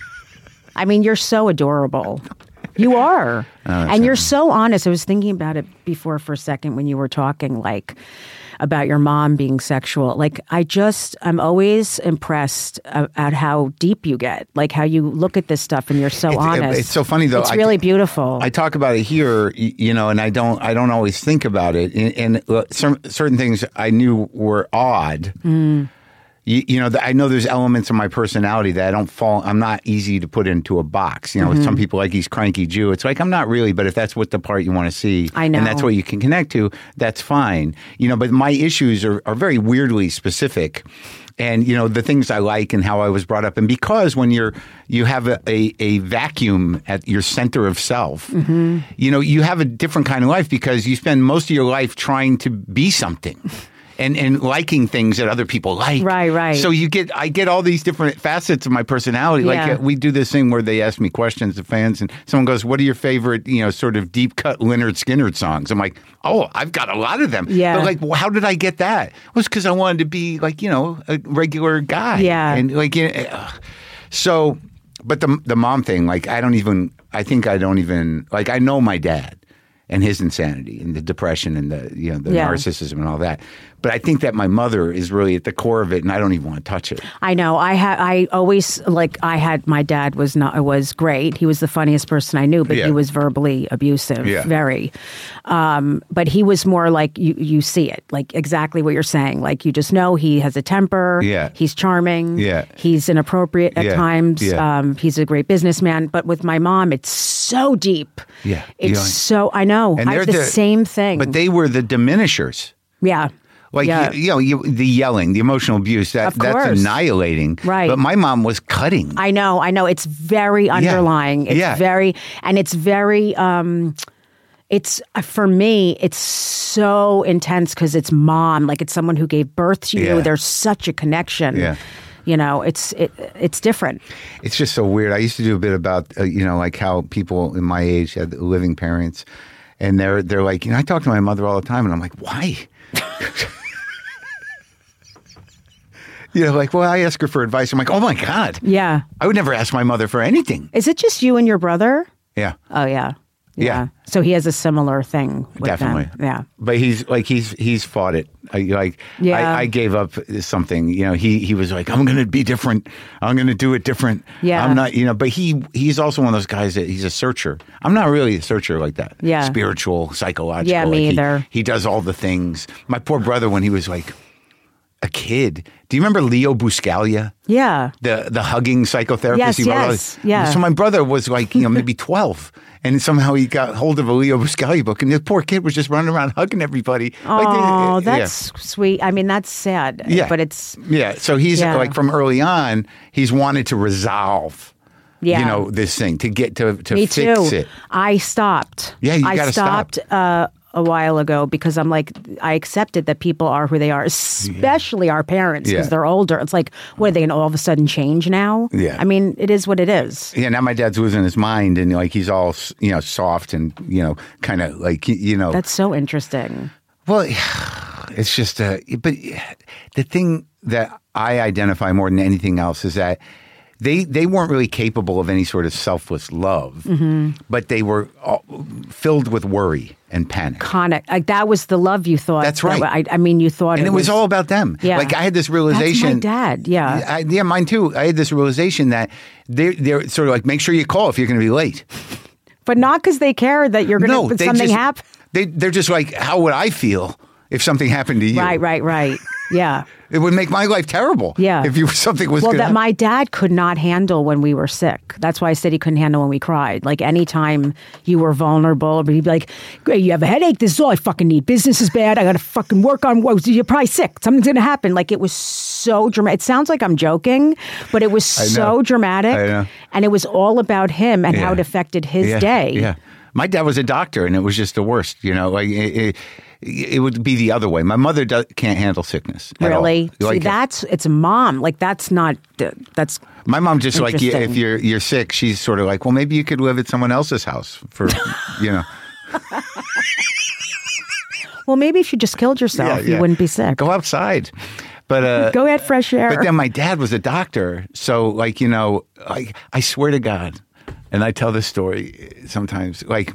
I mean, you're so adorable. You are. Oh, and you're so honest. I was thinking about it before for a second when you were talking, like, about your mom being sexual. Like, I just, I'm always impressed uh, at how deep you get. Like, how you look at this stuff and you're so It's- honest. it's so funny, though. It's I- really beautiful. I talk about it here, y- you know, and I don't, I don't always think about it. And, and uh, some certain things I knew were odd. Mm. You, you know, I know there's elements of my personality that I don't fall. I'm not easy to put into a box. You know, Mm-hmm. with some people like he's cranky Jew. It's like I'm not really, but if that's what the part you want to see, I know. and that's what you can connect to, that's fine. You know, but my issues are, are very weirdly specific. And, you know, the things I like and how I was brought up. And because when you're, you have a, a, a vacuum at your center of self, Mm-hmm. you know, you have a different kind of life because you spend most of your life trying to be something. And, and liking things that other people like. Right, right. So you get, I get all these different facets of my personality. Yeah. Like uh, we do this thing where they ask me questions, the fans, and someone goes, "What are your favorite, you know, sort of deep cut Lynyrd Skynyrd songs?" I'm like, "Oh, I've got a lot of them." Yeah. But like, well, how did I get that? It was because I wanted to be like, you know, a regular guy. Yeah. And like, you know, uh, so, but the the mom thing, like, I don't even. I think I don't even like. I know my dad and his insanity and the depression and the you know the Yeah. narcissism and all that. But I think that my mother is really at the core of it, and I don't even want to touch it. I know. I had. I always like. I had. My dad was not. Was great. He was the funniest person I knew, but Yeah. he was verbally abusive. Yeah. Very. Um, but he was more like you. You see it, like exactly what you're saying. Like you just know he has a temper. Yeah. He's charming. Yeah. He's inappropriate at Yeah. times. Yeah. Um, he's a great businessman. But with my mom, it's so deep. Yeah. It's You know, so. I know. and I have they're the, the- same thing. But they were the diminishers. Yeah. Like, Yeah. you, you know, you, the yelling, the emotional abuse, that, Of that's course. annihilating. Right. But my mom was cutting. I know, I know. It's very underlying. It's Yeah. very, and it's very, um, it's, uh, for me, it's so intense because it's mom. Like it's someone who gave birth to you. Yeah. There's such a connection. Yeah. You know, it's it, it's different. It's just so weird. I used to do a bit about, uh, you know, like how people in my age had living parents. And they're, they're like, you know, I talk to my mother all the time. And I'm like, why? You know, like, well, I ask her for advice. I'm like, oh my God. Yeah. I would never ask my mother for anything. Is it just you and your brother? Yeah. Oh, yeah. Yeah. So he has a similar thing with Definitely. them. Yeah. But he's like he's he's fought it. I, like Yeah. I, I gave up something. You know, he he was like, I'm going to be different. I'm going to do it different. Yeah. I'm not. You know, but he he's also one of those guys that he's a searcher. I'm not really a searcher like that. Yeah. Spiritual, psychological. Yeah, me Like, he- either. He does all the things. My poor brother, when he was like a kid. Do you remember Leo Buscaglia? Yeah. The the hugging psychotherapist. Yes, He wrote all yes, this- yeah. So my brother was like, you know, maybe twelve. And somehow he got hold of a Leo Buscaglia book, and the poor kid was just running around hugging everybody. Oh, Like, uh, that's sweet. I mean, that's sad. Yeah. But it's, yeah. So he's Yeah. like from early on, he's wanted to resolve, yeah. you know, this thing to get to to Me fix too. it. I stopped. Yeah, you I gotta stop. stopped uh, a while ago because I'm like, I accepted that people are who they are, especially our parents because Yeah. they're older. It's like, what are they going to all of a sudden change now? Yeah. I mean, it is what it is. Yeah, now my dad's losing his mind, and like he's all you know soft and you know kind of like you know. That's so interesting. Well, ugh, it's just a. But the thing that I identify more than anything else is that they they weren't really capable of any sort of selfless love, mm-hmm. but they were all, filled with worry and panic. Connect, like that was the love you thought. That's right. I, I mean, you thought, and it, it was, was all about them. Yeah. Like I had this realization. That's my dad. Yeah, I, yeah, mine too. I had this realization that they they're sort of like, make sure you call if you're going to be late, but not because they care that you're going to no, put they something just, happen. They they're just like, how would I feel if something happened to you? Right, right, right. Yeah. It would make my life terrible. Yeah. If you something was well, gonna that my dad could not handle when we were sick. That's why I said he couldn't handle when we cried. Like anytime you were vulnerable, he'd be like, "Hey, you have a headache? This is all I fucking need. Business is bad. I got to fucking work on. What? You're probably sick. Something's gonna happen." Like it was so dramatic. It sounds like I'm joking, but it was so dramatic, I know. And it was all about him and yeah. how it affected his yeah. day. Yeah. My dad was a doctor, and it was just the worst. You know, like it, it, it would be the other way. My mother does, can't handle sickness. Really? At all. Like, See, that's it's mom. Like that's not that's. My mom just like you, if you're you're sick, she's sort of like, well, maybe you could live at someone else's house for, you know. Well, maybe if you just killed yourself, yeah, yeah. you wouldn't be sick. Go outside. But uh, go get fresh air. But then my dad was a doctor, so like you know, I I swear to God. And I tell this story sometimes, like,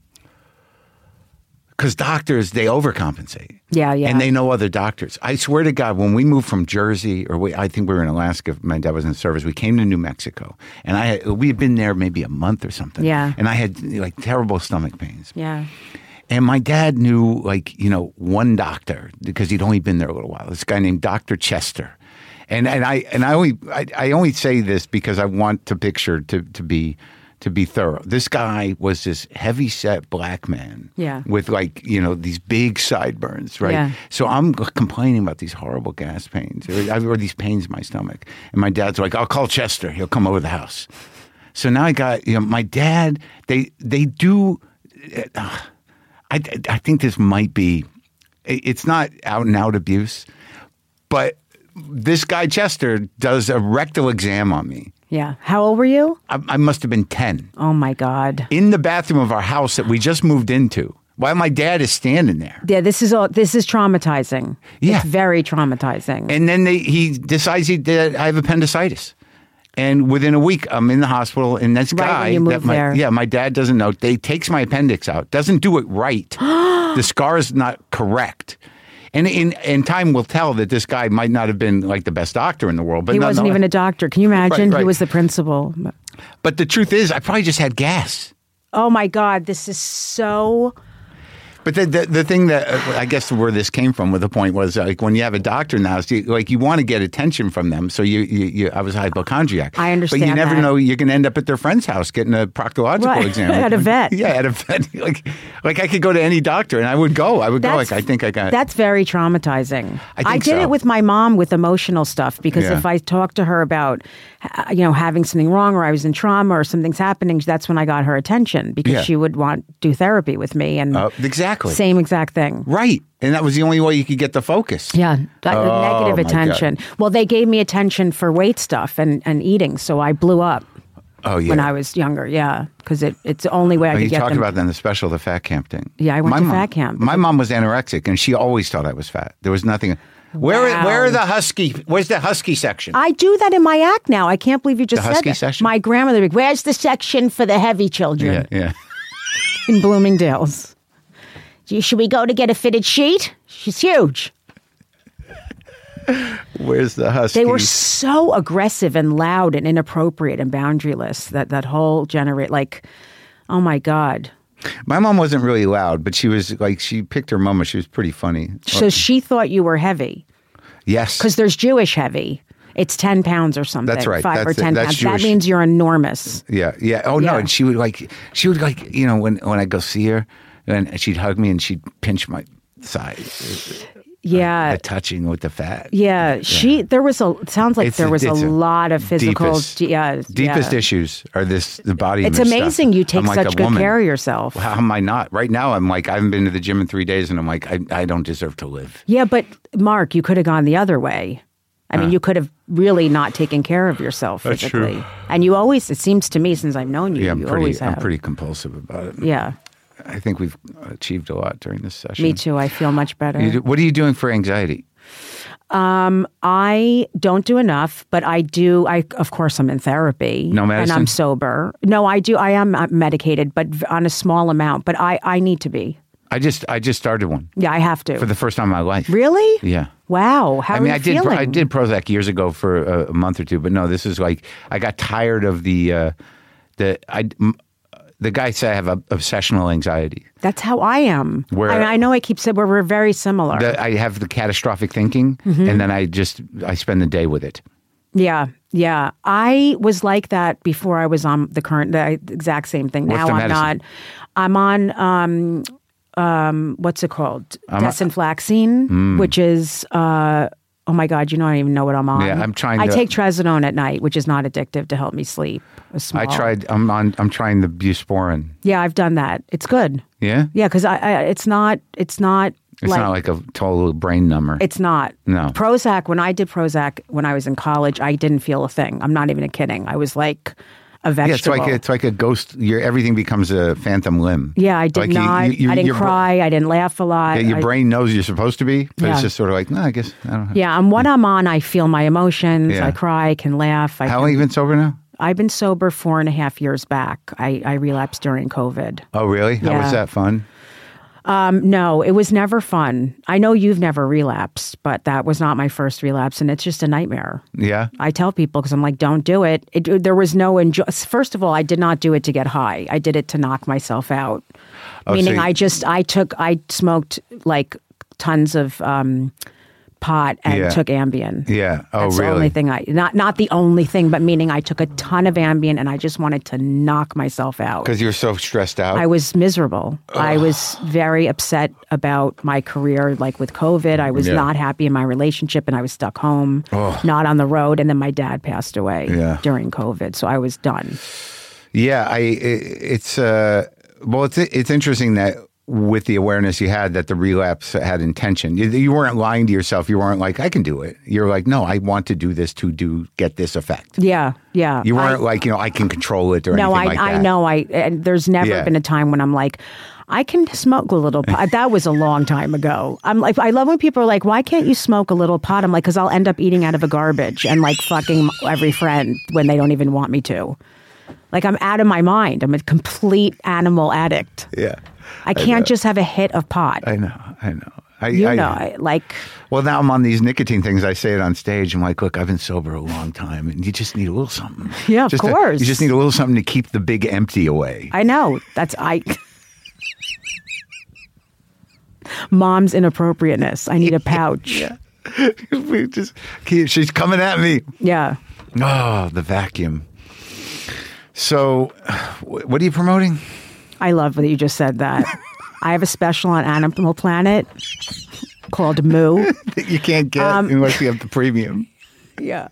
because doctors, they overcompensate. Yeah, yeah. And they know other doctors. I swear to God, when we moved from Jersey, or we, I think we were in Alaska, my dad was in the service, we came to New Mexico. And I had, we had been there maybe a month or something. Yeah. And I had, like, terrible stomach pains. Yeah. And my dad knew, like, you know, one doctor, because he'd only been there a little while, this guy named Doctor Chester. And and I and I only I, I only say this because I want to picture to to be to be thorough. This guy was this heavy set black man, yeah. with like you know these big sideburns, right? Yeah. So I'm complaining about these horrible gas pains or, or these pains in my stomach, and my dad's like, "I'll call Chester. He'll come over the house." So now I got you know my dad. They they do. Uh, I I think this might be. It's not out and out abuse, but this guy Chester does a rectal exam on me. Yeah. How old were you? I, I must have been ten. Oh, my God. In the bathroom of our house that we just moved into, while my dad is standing there. Yeah, this is all. This is traumatizing. Yeah. It's very traumatizing. And then they, he decides he did, I have appendicitis. And within a week, I'm in the hospital, and this right guy, when you move that my, there. yeah, my dad doesn't know. They takes my appendix out, doesn't do it right. The scar is not correct. And in, in time will tell that this guy might not have been like the best doctor in the world. But he no, wasn't no. even a doctor. Can you imagine? Right, right. He was the principal. But the truth is, I probably just had gas. Oh, my God. This is so... But the, the the thing that uh, I guess where this came from with the point was like when you have a doctor now, so you, like you want to get attention from them. So you, you, you I was a hypochondriac. I understand But you never that. know you're going to end up at their friend's house getting a proctological Right. exam. At a vet. Yeah, at a vet. Like, like I could go to any doctor and I would go. I would go That's- like, I think I got That's very traumatizing. I think did so. it with my mom with emotional stuff because Yeah. if I talked to her about, uh, you know, having something wrong or I was in trauma or something's happening, that's when I got her attention because Yeah. she would want to do therapy with me and Uh, exactly. same exact thing. Right. And that was the only way you could get the focus. Yeah, that, Oh, negative my attention. God. Well, they gave me attention for weight stuff and, and eating, so I blew up Oh, yeah. when I was younger. Yeah, because it, it's the only way I Oh, could you get talked them. about that in the special, the fat camp thing. Yeah, I went my to mom, fat camp. My mom was anorexic, and she always thought I was fat. There was nothing. Where, Wow. where are the husky? Where's the husky section? I do that in my act now. I can't believe you just The said husky that. section? My grandmother, would be, where's the section for the heavy children yeah, yeah. in Bloomingdale's? Should we go to get a fitted sheet? She's huge. Where's the husky? They were so aggressive and loud and inappropriate and boundaryless. That that whole generate, like, oh my God. My mom wasn't really loud, but she was like, she picked her mama. She was pretty funny. So she thought you were heavy Yes. because there's Jewish heavy. It's ten pounds or something. That's right. Five That's or it. ten That's pounds. Jewish. That means you're enormous. Yeah, yeah. Oh no, Yeah. and she would like, she would like, you know, when when I go see her, and she'd hug me and she'd pinch my side. Yeah. The touching with the fat. Yeah, she. There was a. It sounds like It's there a- was a it's a lot of physical. deepest- yeah, Deepest yeah. issues are this the body. It's image stuff. amazing you take I'm like such a good woman. care of yourself. How am I not? Right now, I'm like, I haven't been to the gym in three days, and I'm like, I, I don't deserve to live. Yeah, but Mark, you could have gone the other way. I mean, Huh. you could have really not taken care of yourself That's physically. true. And you always, it seems to me, since I've known you, Yeah, I'm you pretty. always have. I'm pretty compulsive about it. Yeah. I think we've achieved a lot during this session. Me too. I feel much better. You do, what are you doing for anxiety? Um, I don't do enough, but I do. I, of course, I'm in therapy. No medicine? And I'm sober. No, I do. I am medicated, but on a small amount. But I, I need to be. I just, I just started one. Yeah, I have to. For the first time in my life. Really? Yeah. Wow. How I mean, are you I did, feeling? I did Prozac years ago for a, a month or two, but no, this is like, I got tired of the, uh, the, I, m- the guy said I have a, obsessional anxiety. That's how I am. Where- I, I know I keep saying we're, we're very similar. The, I have the catastrophic thinking, Mm-hmm. and then I just, I spend the day with it. Yeah, yeah. I was like that before I was on the current, the exact same thing. What's now the I'm medicine? not. I'm on, um, um, what's it called? Desenflaxine, Mm. which is, uh, oh my God, you don't even know what I'm on. Yeah, I'm trying I to- take trazodone at night, which is not addictive to help me sleep. A small- I tried, I'm on, I'm trying the Busporin. Yeah, I've done that. It's good. Yeah? Yeah, because I, I, it's not, it's not It's like, not like a total brain number. It's not. No. Prozac, when I did Prozac when I was in college, I didn't feel a thing. I'm not even kidding. I was like a yeah, it's vegetable. like it's like a ghost. Your everything becomes a phantom limb. Yeah, I did Like you- not. you- you- I didn't your br- cry. I didn't laugh a lot. Yeah, your I- brain knows you're supposed to be, but Yeah. it's just sort of like, no, I guess I don't. Have. Yeah, and what I'm on, I feel my emotions. Yeah. I cry. I can laugh. I How can, long you been sober now? I've been sober four and a half years back. I, I relapsed during COVID. Oh, really? How Yeah. was that fun? Um, no, it was never fun. I know you've never relapsed, but that was not my first relapse, and it's just a nightmare. Yeah. I tell people because I'm like, don't do it. it. There was no enjoy. First of all, I did not do it to get high. I did it to knock myself out. Oh, Meaning, so you- I just I took I smoked like tons of um, pot and Yeah. took Ambien. Yeah. Oh, That's really? the only thing I not not the only thing, but meaning I took a ton of Ambien and I just wanted to knock myself out. Because you were so stressed out. I was miserable. I was very upset about my career, like with COVID. I was Yeah. not happy in my relationship and I was stuck home, not on the road. And then my dad passed away Yeah. during COVID. So I was done. Yeah, I. It, it's uh. Well, it's it's interesting that with the awareness you had that the relapse had intention. You, you weren't lying to yourself. You weren't like, I can do it. You're like, no, I want to do this to do get this effect. Yeah, yeah. You weren't I, like, you know, I can control it or no, anything I, like that. I know. I and there's never Yeah. been a time when I'm like, I can smoke a little pot. That was a long time ago. I'm like, I love when people are like, why can't you smoke a little pot? I'm like, because I'll end up eating out of a garbage and like fucking every friend when they don't even want me to. Like I'm out of my mind. I'm a complete animal addict. Yeah. I can't just have a hit of pot. I know. I know. I, you I, know, I, like, Well, now I'm on these nicotine things. I say it on stage. I'm like, look, I've been sober a long time, and you just need a little something. Yeah, of Just to- course. you just need a little something to keep the big empty away. I know. That's, I. Mom's inappropriateness. I need a pouch. Yeah. We just keep, she's coming at me. Yeah. Oh, the vacuum. So, wh- what are you promoting? I love that you just said that. I have a special on Animal Planet called Moo. That you can't get Um, unless you have the premium. Yeah.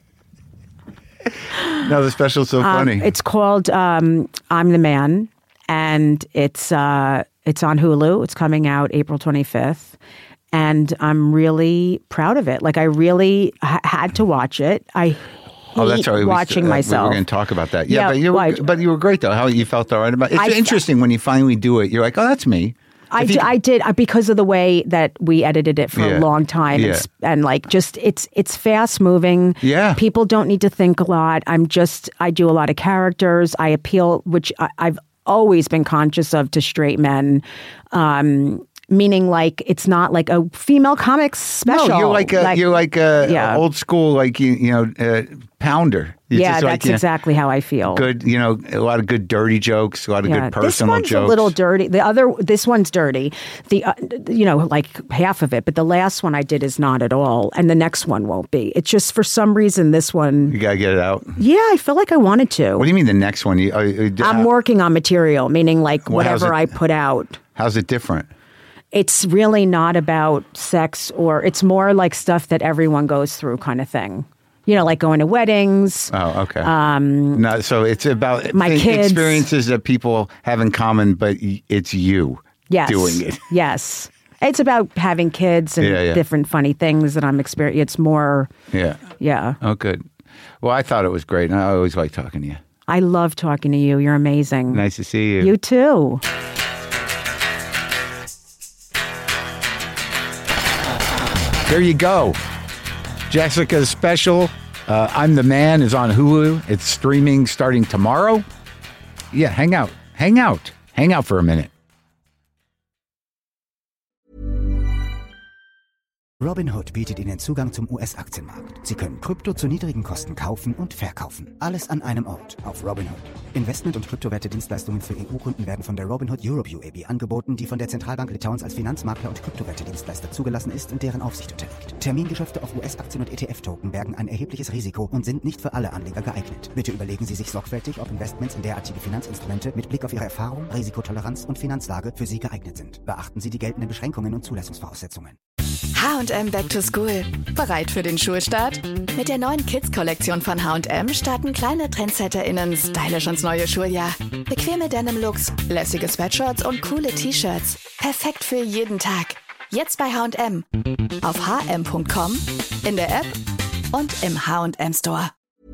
No, the special's so funny. It's called um, I'm the Man, and it's uh, it's on Hulu. It's coming out April twenty-fifth, and I'm really proud of it. Like I really ha- had to watch it. I hate Oh, that's right. We- watching uh, myself. We're going to talk about that. Yeah, Yeah, but you were, why- but you were great though. How you felt all right about it. It's I fe- interesting when you finally do it. You're like, oh, that's me. I If did, you- I did uh, because of the way that we edited it for Yeah. a long time, Yeah. and, s- and like just it's it's fast moving. Yeah. people don't need to think a lot. I'm just I do a lot of characters. I appeal, which I, I've always been conscious of, to straight men. Um, meaning like it's not like a female comics special. No, you're like a you're like a Yeah. old school, like you you know, uh, pounder. You're yeah, just that's like, you know, exactly how I feel. good. You know, a lot of good dirty jokes, a lot of Yeah, good personal this one's jokes. a little dirty. The other, this one's dirty. The, uh, you know, like half of it. But the last one I did is not at all, and the next one won't be. It's just for some reason this one. You gotta get it out. Yeah, I feel like I wanted to. What do you mean the next one? You, uh, uh, I'm working on material, meaning like Well, how's whatever it- I put out. How's it different? It's really not about sex, or it's more like stuff that everyone goes through, kind of thing. You know, like going to weddings. Oh, okay. Um, no, so it's about my thi- kids. experiences that people have in common, but y- it's you Yes. doing it. Yes. It's about having kids and Yeah, yeah. different funny things that I'm experiencing. It's more, Yeah. yeah. Oh, good. Well, I thought it was great, and I always like talking to you. I love talking to you. You're amazing. Nice to see you. You too. There you go. Jessica's special, uh, I'm the Man, is on Hulu. It's streaming starting tomorrow. Yeah, hang out. Hang out. Hang out for a minute. Robinhood bietet Ihnen Zugang zum U S-Aktienmarkt. Sie können Krypto zu niedrigen Kosten kaufen und verkaufen. Alles an einem Ort auf Robinhood. Investment- und Kryptowerte-Dienstleistungen für E U-Kunden werden von der Robinhood Europe U A B angeboten, die von der Zentralbank Litauens als Finanzmakler und Kryptowerte-Dienstleister zugelassen ist und deren Aufsicht unterliegt. Termingeschäfte auf U S-Aktien und E T F-Token bergen ein erhebliches Risiko und sind nicht für alle Anleger geeignet. Bitte überlegen Sie sich sorgfältig, ob Investments in derartige Finanzinstrumente mit Blick auf Ihre Erfahrung, Risikotoleranz und Finanzlage für Sie geeignet sind. Beachten Sie die geltenden Beschränkungen und Zulassungsvoraussetzungen. H und M Back to School. Bereit für den Schulstart? Mit der neuen Kids-Kollektion von H und M starten kleine TrendsetterInnen stylisch ins neue Schuljahr. Bequeme Denim-Looks, lässige Sweatshirts und coole T-Shirts. Perfekt für jeden Tag. Jetzt bei H und M. Auf h m punkt com, in der App und im H und M Store.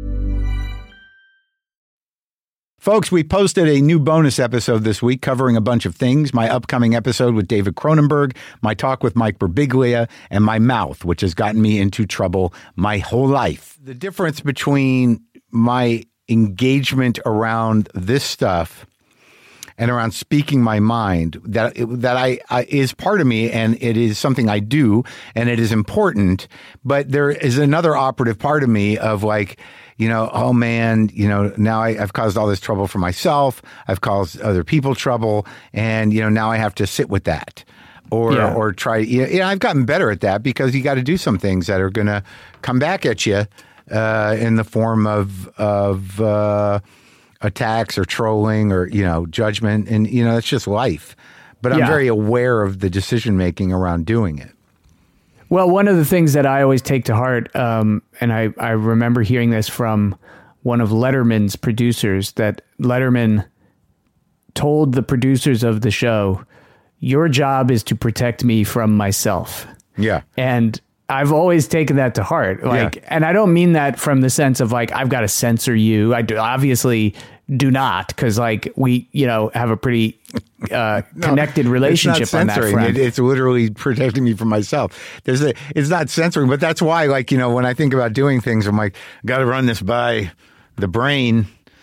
Folks, we posted a new bonus episode this week covering a bunch of things. My upcoming episode with David Cronenberg, my talk with Mike Birbiglia, and my mouth, which has gotten me into trouble my whole life. The difference between my engagement around this stuff and around speaking my mind, that that I, I is part of me, and it is something I do, and it is important. But there is another operative part of me of like, you know, oh man, you know, now I, I've caused all this trouble for myself. I've caused other people trouble, and you know, now I have to sit with that, or Yeah. or try. You know, I've gotten better at that because you got to do some things that are going to come back at you uh, in the form of of uh, attacks or trolling or you know judgment, and you know that's just life. But I'm Yeah. very aware of the decision making around doing it. Well, one of the things that I always take to heart, um, and I, I remember hearing this from one of Letterman's producers, that Letterman told the producers of the show, your job is to protect me from myself. Yeah. And I've always taken that to heart. Like, Yeah. and I don't mean that from the sense of like, I've got to censor you. I do, obviously do not, because like we, you know, have a pretty uh, connected relationship it's not on that censoring. front. It, it's literally protecting me from myself. There's a, it's not censoring, but that's why, like, you know, when I think about doing things, I'm like, got to run this by the brain.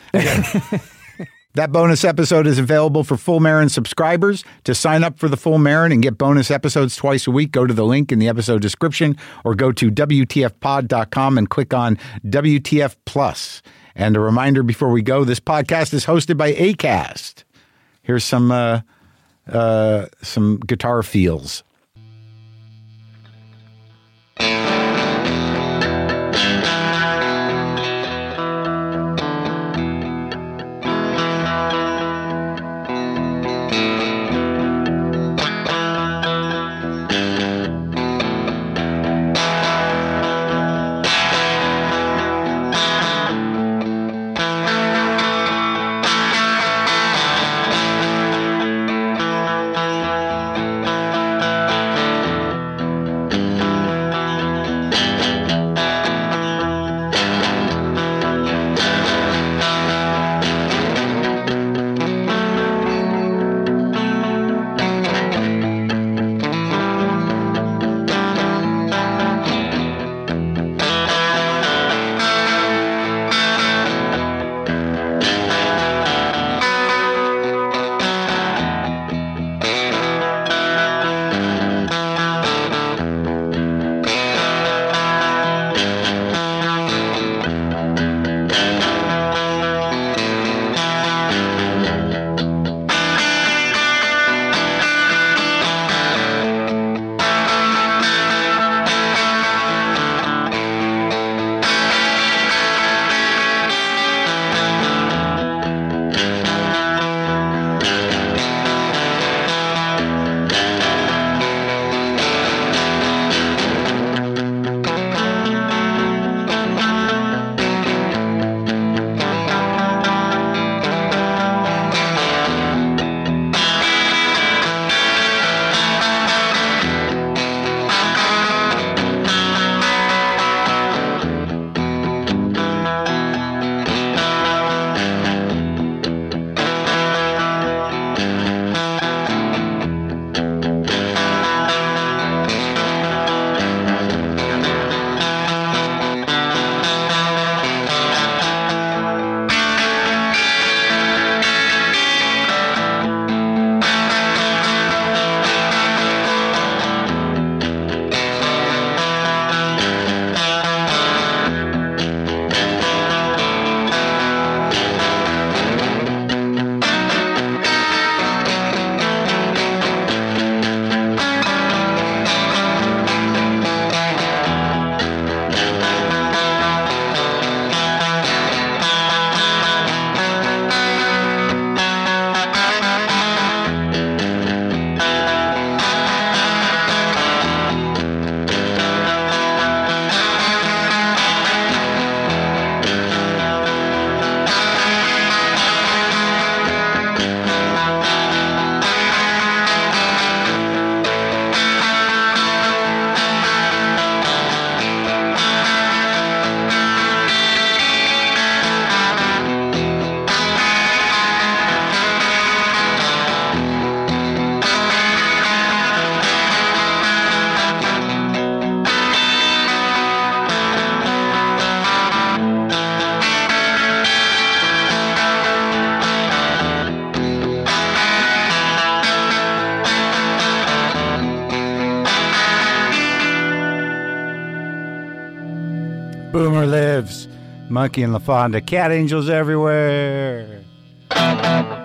That bonus episode is available for Full Marin subscribers. To sign up for the Full Marin and get bonus episodes twice a week, go to the link in the episode description or go to W T F pod dot com and click on W T F Plus. And a reminder before we go, this podcast is hosted by Acast. Here's some uh, uh, some guitar feels. Boomer lives. Monkey and LaFonda. Cat angels everywhere.